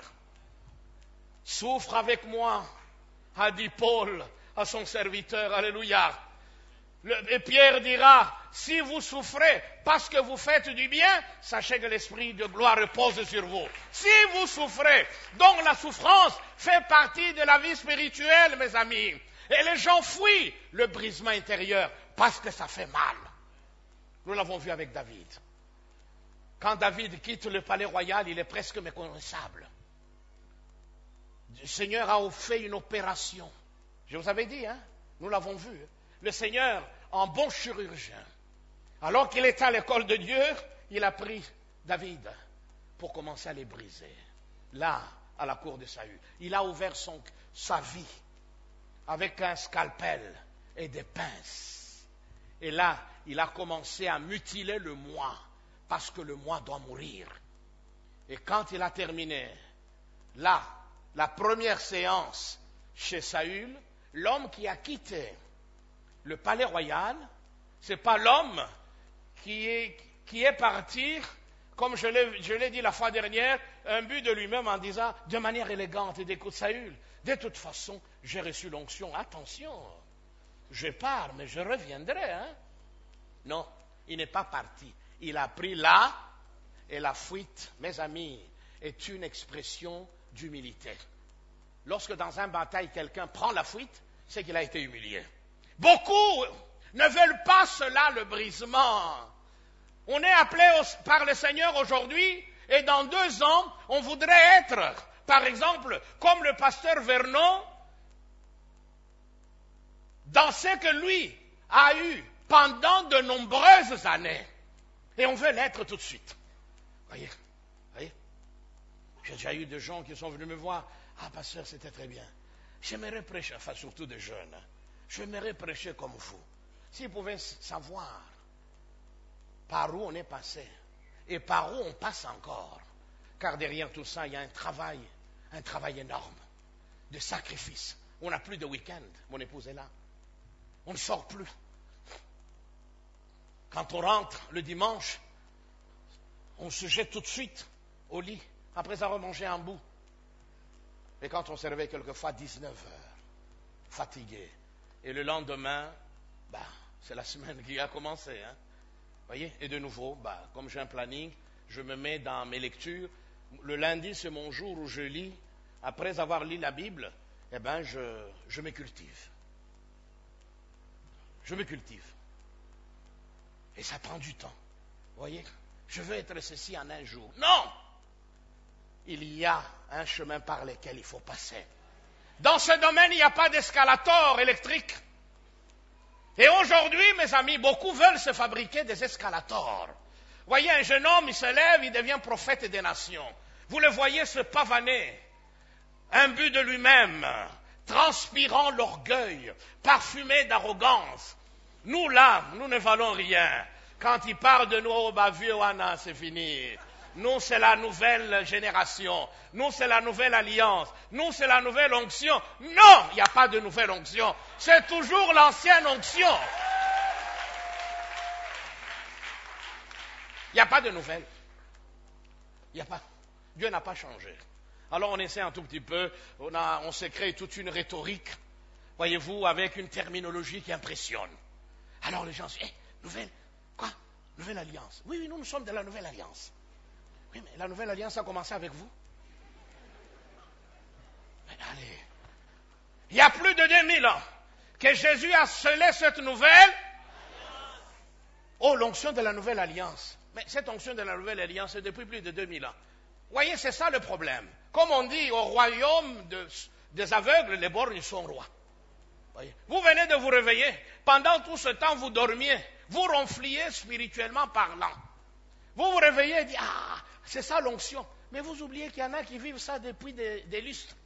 Souffre avec moi, a dit Paul à son serviteur. Alléluia. Le, et Pierre dira, si vous souffrez parce que vous faites du bien, sachez que l'esprit de gloire repose sur vous. Si vous souffrez, donc la souffrance fait partie de la vie spirituelle, mes amis. Et les gens fuient le brisement intérieur parce que ça fait mal. Nous l'avons vu avec David. Quand David quitte le palais royal, il est presque méconnaissable. Le Seigneur a fait une opération. Je vous avais dit, hein, nous l'avons vu. Le Seigneur, en bon chirurgien, alors qu'il était à l'école de Dieu, il a pris David pour commencer à les briser. Là, à la cour de Saül, il a ouvert son, sa vie avec un scalpel et des pinces. Et là, il a commencé à mutiler le moi, parce que le moi doit mourir. Et quand il a terminé, là, la première séance chez Saül, l'homme qui a quitté le palais royal, ce n'est pas l'homme qui est, qui est parti, comme je l'ai, je l'ai dit la fois dernière, un but de lui-même en disant, de manière élégante, et d'écoute Saül, de toute façon, j'ai reçu l'onction, attention, je pars, mais je reviendrai. Hein? Non, il n'est pas parti. Il a pris là, et la fuite, mes amis, est une expression d'humilité. Lorsque dans une bataille, quelqu'un prend la fuite, c'est qu'il a été humilié. Beaucoup ne veulent pas cela, le brisement. On est appelé par le Seigneur aujourd'hui Et dans deux ans, on voudrait être, par exemple, comme le pasteur Vernon, dans ce que lui a eu pendant de nombreuses années. Et on veut l'être tout de suite. Voyez, voyez. J'ai déjà eu des gens qui sont venus me voir. Ah, pasteur, c'était très bien. J'aimerais prêcher, enfin surtout des jeunes. J'aimerais prêcher comme vous. S'ils pouvaient savoir par où on est passé et par où on passe encore. Car derrière tout ça, il y a un travail, un travail énorme de sacrifice. On n'a plus de week-end. Mon épouse est là. On ne sort plus. Quand on rentre le dimanche, on se jette tout de suite au lit, après avoir mangé un bout. Et quand on se réveille quelquefois à dix-neuf heures, fatigué, et le lendemain, bah, c'est la semaine qui a commencé. Hein. Voyez? Et de nouveau, bah, comme j'ai un planning, je me mets dans mes lectures. Le lundi, c'est mon jour où je lis. Après avoir lu la Bible, eh ben, je, je me cultive. Je me cultive. Et ça prend du temps. Vous voyez? Je veux être ceci en un jour. Non! Il y a un chemin par lequel il faut passer. Dans ce domaine, il n'y a pas d'escalator électrique. Et aujourd'hui, mes amis, beaucoup veulent se fabriquer des escalators. Vous voyez, un jeune homme, il se lève, il devient prophète des nations. Vous le voyez se pavaner, imbu de lui-même, transpirant l'orgueil, parfumé d'arrogance. Nous, là, nous ne valons rien. Quand il parle de nous, oh, bah, vieux, Wana, c'est fini. Nous, c'est la nouvelle génération. Nous, c'est la nouvelle alliance. Nous, c'est la nouvelle onction. Non, il n'y a pas de nouvelle onction. C'est toujours l'ancienne onction. Il n'y a pas de nouvelle. Il n'y a pas. Dieu n'a pas changé. Alors, on essaie un tout petit peu. On, a, on s'est créé toute une rhétorique, voyez-vous, avec une terminologie qui impressionne. Alors, les gens se disent, hey, nouvelle, quoi? Nouvelle alliance. Oui, oui, nous, nous sommes de la nouvelle alliance. Oui, mais la nouvelle alliance a commencé avec vous. Mais allez. Il y a plus de deux mille ans que Jésus a scellé cette nouvelle. Oh, l'onction de la nouvelle alliance. Mais cette onction de la nouvelle alliance, c'est depuis plus de deux mille ans. Vous voyez, c'est ça le problème. Comme on dit, au royaume de, des aveugles, les borgnes sont rois. Voyez. Vous venez de vous réveiller. Pendant tout ce temps, vous dormiez. Vous ronfliez spirituellement parlant. Vous vous réveillez et dites, ah, c'est ça l'onction. Mais vous oubliez qu'il y en a qui vivent ça depuis des, des lustres.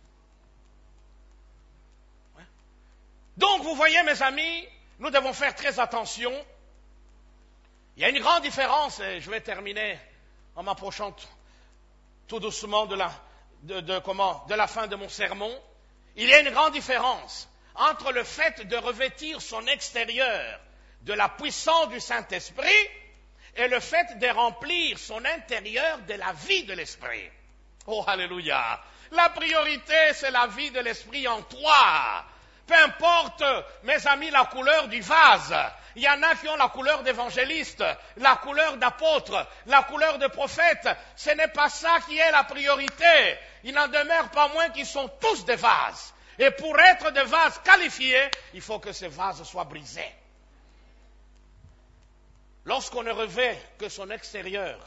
Ouais. Donc, vous voyez, mes amis, nous devons faire très attention. Il y a une grande différence, et je vais terminer en m'approchant t- tout doucement de la, de, de, comment, de la fin de mon sermon. Il y a une grande différence entre le fait de revêtir son extérieur de la puissance du Saint-Esprit et le fait de remplir son intérieur de la vie de l'Esprit. Oh, alléluia! La priorité, c'est la vie de l'Esprit en toi. Peu importe, mes amis, la couleur du vase. Il y en a qui ont la couleur d'évangéliste, la couleur d'apôtre, la couleur de prophète. Ce n'est pas ça qui est la priorité. Il n'en demeure pas moins qu'ils sont tous des vases. Et pour être des vases qualifiés, il faut que ces vases soient brisés. Lorsqu'on ne revêt que son extérieur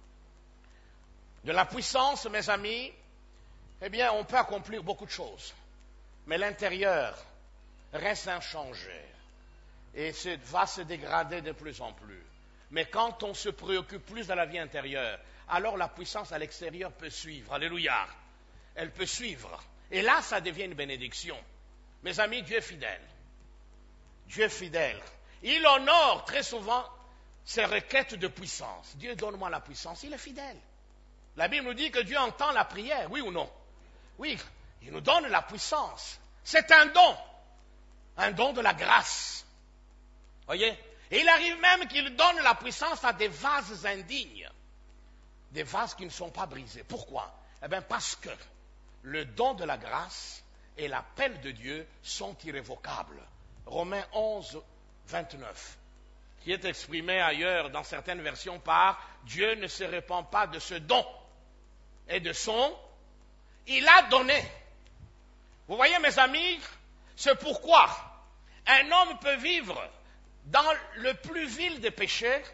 de la puissance, mes amis, eh bien, on peut accomplir beaucoup de choses. Mais l'intérieur reste inchangé et va se dégrader de plus en plus. Mais quand on se préoccupe plus de la vie intérieure, alors la puissance à l'extérieur peut suivre. Alléluia. Elle peut suivre. Et là, ça devient une bénédiction. Mes amis, Dieu est fidèle. Dieu est fidèle. Il honore très souvent ses requêtes de puissance. Dieu, donne-moi la puissance. Il est fidèle. La Bible nous dit que Dieu entend la prière, oui ou non? Oui, il nous donne la puissance. C'est un don. Un don de la grâce. Voyez? Et il arrive même qu'il donne la puissance à des vases indignes. Des vases qui ne sont pas brisés. Pourquoi? Eh bien, parce que le don de la grâce et l'appel de Dieu sont irrévocables. Romains onze, vingt-neuf, qui est exprimé ailleurs dans certaines versions par Dieu ne se répand pas de ce don et de son, il a donné. Vous voyez, mes amis, c'est pourquoi un homme peut vivre dans le plus vil des péchés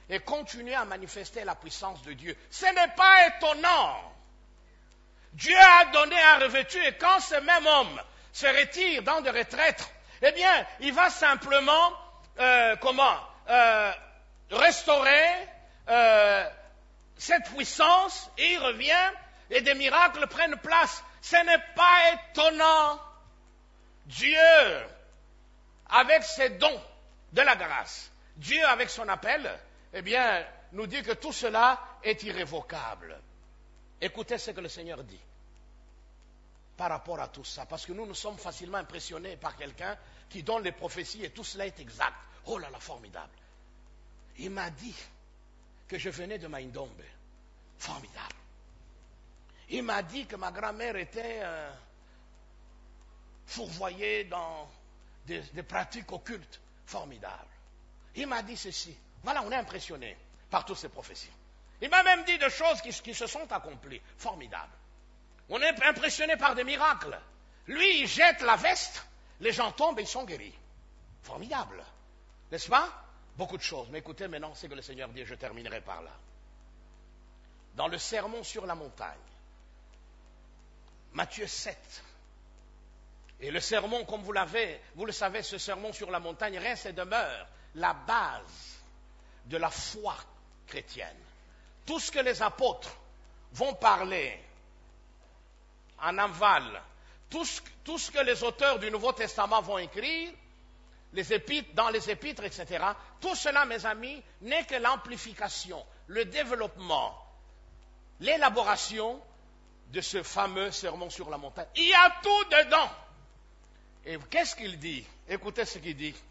et continuer à manifester la puissance de Dieu. Ce n'est pas étonnant. Dieu a donné un revêtu et quand ce même homme se retire dans des retraites, eh bien, il va simplement, euh, comment, euh, restaurer euh, cette puissance et il revient et des miracles prennent place. Ce n'est pas étonnant. Dieu, avec ses dons de la grâce, Dieu avec son appel, eh bien, nous dit que tout cela est irrévocable. Écoutez ce que le Seigneur dit par rapport à tout ça, parce que nous nous sommes facilement impressionnés par quelqu'un qui donne les prophéties et tout cela est exact. Oh là là, formidable. Il m'a dit que je venais de Maindombe. Formidable. Il m'a dit que ma grand-mère était euh, fourvoyée dans des, des pratiques occultes. Formidable. Il m'a dit ceci. Voilà, on est impressionné par toutes ces prophéties. Il m'a même dit des choses qui, qui se sont accomplies. Formidable. On est impressionné par des miracles. Lui, il jette la veste, les gens tombent et ils sont guéris. Formidable. N'est-ce pas? Beaucoup de choses. Mais écoutez maintenant ce que le Seigneur dit, et je terminerai par là. Dans le sermon sur la montagne, Matthieu sept, et le sermon, comme vous l'avez, vous le savez, ce sermon sur la montagne reste et demeure la base de la foi chrétienne. Tout ce que les apôtres vont parler en aval, tout ce, tout ce que les auteurs du Nouveau Testament vont écrire, les épîtres, dans les épîtres, et cetera, tout cela, mes amis, n'est que l'amplification, le développement, l'élaboration de ce fameux sermon sur la montagne. Il y a tout dedans. Et qu'est-ce qu'il dit? Écoutez ce qu'il dit.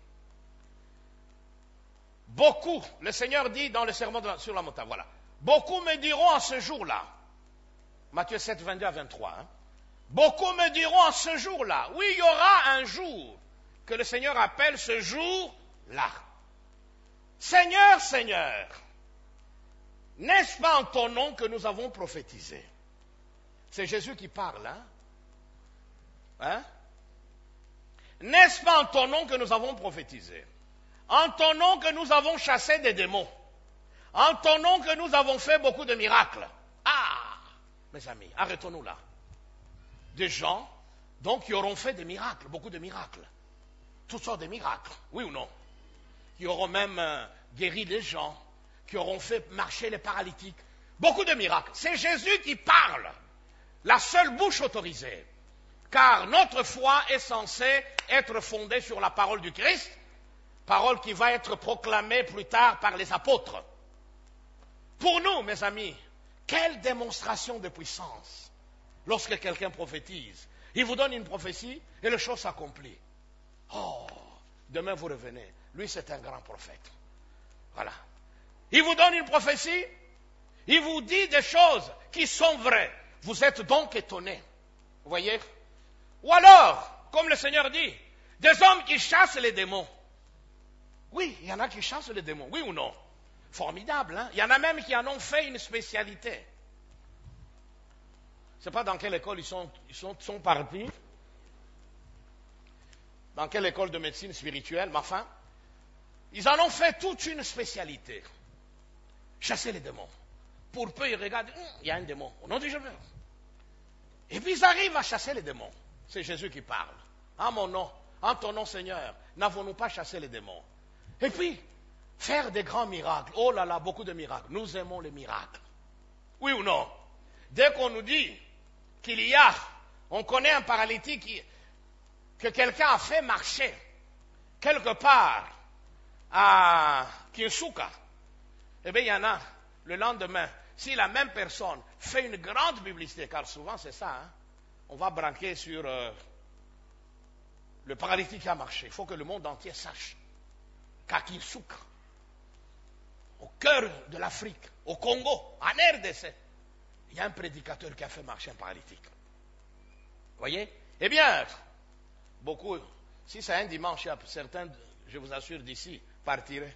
Beaucoup, le Seigneur dit dans le sermon de la, sur la montagne, voilà. Beaucoup me diront en ce jour-là, Matthieu sept, vingt-deux à vingt-trois, hein, beaucoup me diront en ce jour-là, oui, il y aura un jour que le Seigneur appelle ce jour-là. Seigneur, Seigneur, n'est-ce pas en ton nom que nous avons prophétisé? C'est Jésus qui parle, hein? Hein? N'est-ce pas en ton nom que nous avons prophétisé? En ton nom que nous avons chassé des démons? En ton nom que nous avons fait beaucoup de miracles? Ah, mes amis, arrêtons-nous là. Des gens, donc, qui auront fait des miracles, beaucoup de miracles. Toutes sortes de miracles, oui ou non? Qui auront même euh, guéri les gens, qui auront fait marcher les paralytiques. Beaucoup de miracles. C'est Jésus qui parle. La seule bouche autorisée. Car notre foi est censée être fondée sur la parole du Christ, parole qui va être proclamée plus tard par les apôtres. Pour nous, mes amis, quelle démonstration de puissance lorsque quelqu'un prophétise. Il vous donne une prophétie et les choses s'accomplissent. Oh, demain vous revenez. Lui, c'est un grand prophète. Voilà. Il vous donne une prophétie, il vous dit des choses qui sont vraies. Vous êtes donc étonnés. Vous voyez? Ou alors, comme le Seigneur dit, des hommes qui chassent les démons. Oui, il y en a qui chassent les démons, oui ou non? Formidable, hein? Il y en a même qui en ont fait une spécialité. Je ne sais pas dans quelle école ils sont, ils sont, sont partis. Dans quelle école de médecine spirituelle, mais enfin, ils en ont fait toute une spécialité. Chasser les démons. Pour peu, ils regardent, hum, il y a un démon, au nom de Jésus. Et puis ils arrivent à chasser les démons. C'est Jésus qui parle. En mon nom, en ton nom Seigneur, n'avons-nous pas chassé les démons? Et puis, faire des grands miracles. Oh là là, beaucoup de miracles. Nous aimons les miracles. Oui ou non? Dès qu'on nous dit qu'il y a, on connaît un paralytique qui, que quelqu'un a fait marcher quelque part à Kinsuka, eh bien il y en a, le lendemain, si la même personne fait une grande publicité, car souvent c'est ça, hein, on va branquer sur euh, le paralytique qui a marché. Il faut que le monde entier sache qu'à Kinsuka, au cœur de l'Afrique, au Congo, en R D C, il y a un prédicateur qui a fait marcher un paralytique. Vous voyez? Eh bien, beaucoup, si c'est un dimanche, il y a certains, je vous assure, d'ici, partiraient.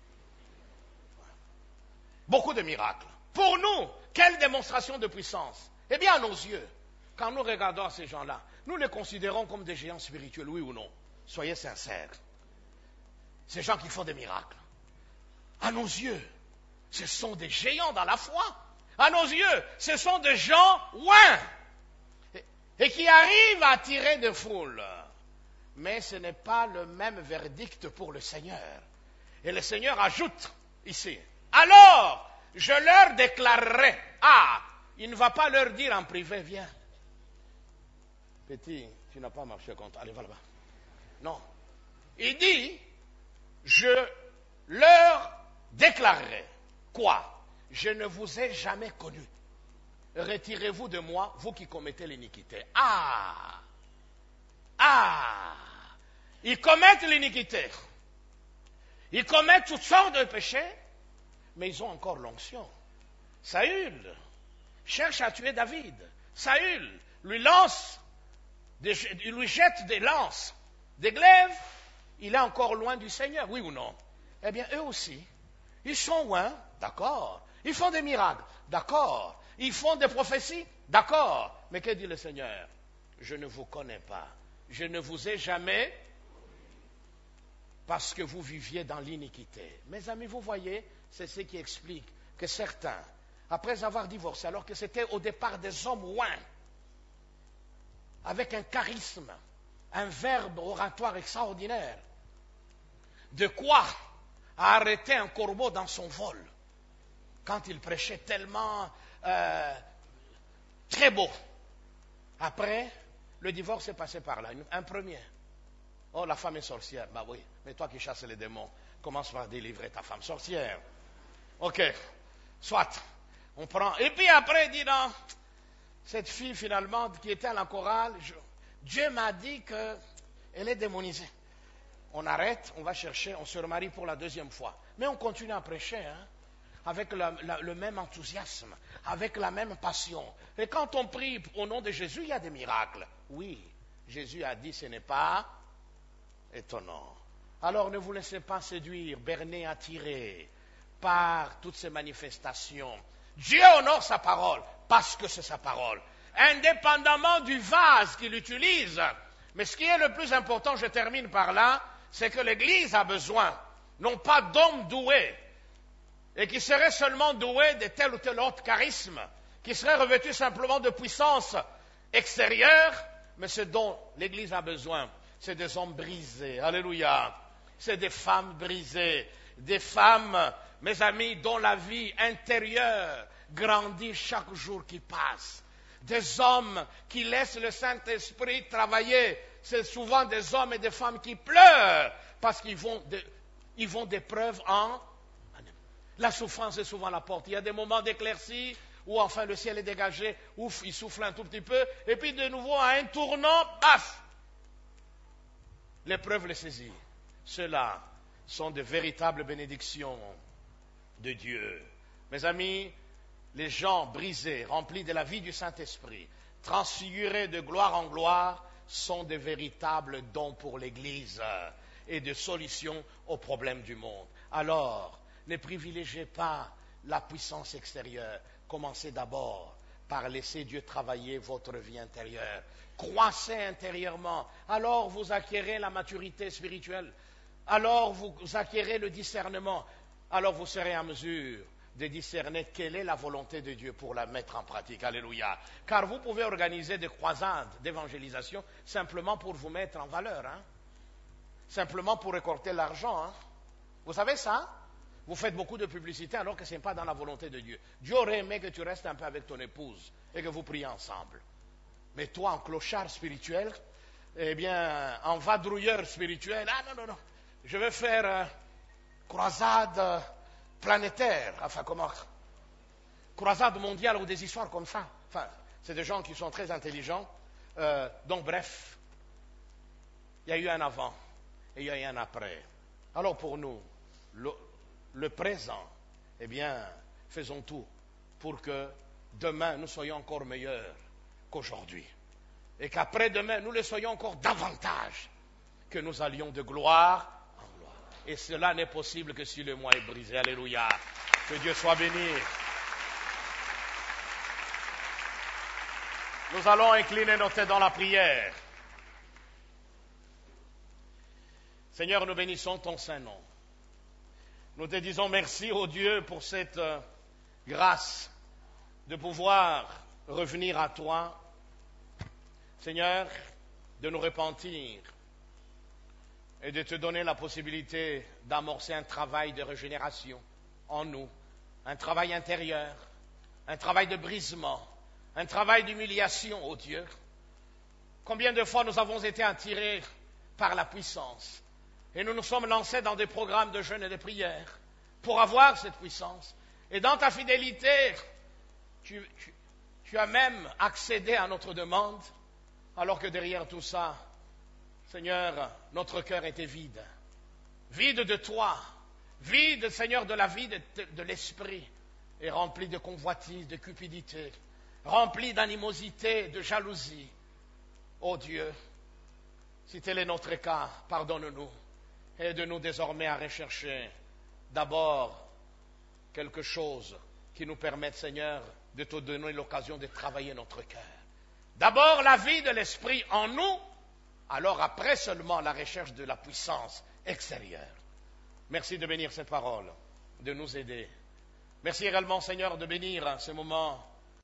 Beaucoup de miracles. Pour nous, quelle démonstration de puissance? Eh bien, à nos yeux, quand nous regardons ces gens-là, nous les considérons comme des géants spirituels, oui ou non? Soyez sincères. Ces gens qui font des miracles. À nos yeux, Ce sont des géants dans la foi. À nos yeux, ce sont des gens ouins et qui arrivent à attirer des foules. Mais ce n'est pas le même verdict pour le Seigneur. Et le Seigneur ajoute ici, alors je leur déclarerai, ah, il ne va pas leur dire en privé, viens. Petit, tu n'as pas marché contre, allez, va là-bas. Non. Il dit, je leur déclarerai, quoi? Je ne vous ai jamais connu. Retirez-vous de moi, vous qui commettez l'iniquité. Ah! Ah! Ils commettent l'iniquité. Ils commettent toutes sortes de péchés, mais ils ont encore l'onction. Saül cherche à tuer David. Saül lui lance, des, lui jette des lances, des glaives. Il est encore loin du Seigneur, oui ou non? Eh bien, eux aussi, ils sont loin, d'accord. Ils font des miracles, d'accord. Ils font des prophéties, d'accord. Mais que dit le Seigneur? Je ne vous connais pas. Je ne vous ai jamais, parce que vous viviez dans l'iniquité. Mes amis, vous voyez, c'est ce qui explique que certains, après avoir divorcé, alors que c'était au départ des hommes ouins, avec un charisme, un verbe oratoire extraordinaire, de quoi arrêter un corbeau dans son vol, quand il prêchait tellement euh, très beau. Après, le divorce est passé par là, un premier. Oh, la femme est sorcière. Bah oui, mais toi qui chasses les démons, commence par délivrer ta femme sorcière. Ok, soit. On prend. Et puis après, il dit non, cette fille finalement qui était à la chorale, je... Dieu m'a dit qu'elle est démonisée. On arrête, on va chercher, on se remarie pour la deuxième fois. Mais on continue à prêcher, hein, avec la, la, le même enthousiasme, avec la même passion. Et quand on prie au nom de Jésus, il y a des miracles. Oui, Jésus a dit, ce n'est pas étonnant. Alors ne vous laissez pas séduire, berner, attirer par toutes ces manifestations. Dieu honore sa parole parce que c'est sa parole, indépendamment du vase qu'il utilise. Mais ce qui est le plus important, je termine par là, c'est que l'Église a besoin, non pas d'hommes doués, et qui seraient seulement doués de tel ou tel autre charisme, qui seraient revêtus simplement de puissance extérieure, mais ce dont l'Église a besoin, c'est des hommes brisés. Alléluia. C'est des femmes brisées, des femmes, mes amis, dont la vie intérieure grandit chaque jour qui passe. Des hommes qui laissent le Saint-Esprit travailler. C'est souvent des hommes et des femmes qui pleurent parce qu'ils vont, de, ils vont d'épreuve en... La souffrance est souvent à la porte. Il y a des moments d'éclaircie où enfin le ciel est dégagé, ouf, il souffle un tout petit peu, et puis de nouveau à un tournant, paf, l'épreuve les saisit. Ceux-là sont de véritables bénédictions de Dieu. Mes amis, les gens brisés, remplis de la vie du Saint-Esprit, transfigurés de gloire en gloire, sont de véritables dons pour l'Église et de solutions aux problèmes du monde. Alors, ne privilégiez pas la puissance extérieure. Commencez d'abord par laisser Dieu travailler votre vie intérieure. Croissez intérieurement. Alors vous acquérez la maturité spirituelle. Alors vous acquérez le discernement. Alors vous serez en mesure de discerner quelle est la volonté de Dieu pour la mettre en pratique. Alléluia. Car vous pouvez organiser des croisades d'évangélisation simplement pour vous mettre en valeur. Hein? Simplement pour récolter l'argent. Hein? Vous savez ça? Vous faites beaucoup de publicité alors que ce n'est pas dans la volonté de Dieu. Dieu aurait aimé que tu restes un peu avec ton épouse et que vous priez ensemble. Mais toi, en clochard spirituel, eh bien, en vadrouilleur spirituel, ah non, non, non, je vais faire euh, croisade euh, planétaire, enfin comment, croisade mondiale ou des histoires comme ça. Enfin, c'est des gens qui sont très intelligents. Euh, donc bref, il y a eu un avant et il y a eu un après. Alors pour nous, le, le présent, eh bien, faisons tout pour que demain nous soyons encore meilleurs qu'aujourd'hui. Et qu'après-demain, nous le soyons encore davantage, que nous allions de gloire en gloire. Et cela n'est possible que si le moi est brisé. Alléluia. Que Dieu soit béni. Nous allons incliner nos têtes dans la prière. Seigneur, nous bénissons ton Saint-Nom. Nous te disons merci, ô Dieu, pour cette euh, grâce de pouvoir revenir à toi, Seigneur, de nous repentir et de te donner la possibilité d'amorcer un travail de régénération en nous, un travail intérieur, un travail de brisement, un travail d'humiliation, ô Dieu. Combien de fois nous avons été attirés par la puissance et nous nous sommes lancés dans des programmes de jeûne et de prière pour avoir cette puissance. Et dans ta fidélité, tu, tu, tu as même accédé à notre demande, alors que derrière tout ça, Seigneur, notre cœur était vide. Vide de toi, vide, Seigneur, de la vie de, de, de l'esprit, et rempli de convoitise, de cupidité, rempli d'animosité, de jalousie. Ô Dieu, si tel est notre cas, pardonne-nous. Aide-nous désormais à rechercher d'abord quelque chose qui nous permette, Seigneur, de te donner l'occasion de travailler notre cœur. D'abord la vie de l'esprit en nous, alors après seulement la recherche de la puissance extérieure. Merci de bénir cette parole, de nous aider. Merci également, Seigneur, de bénir ce moment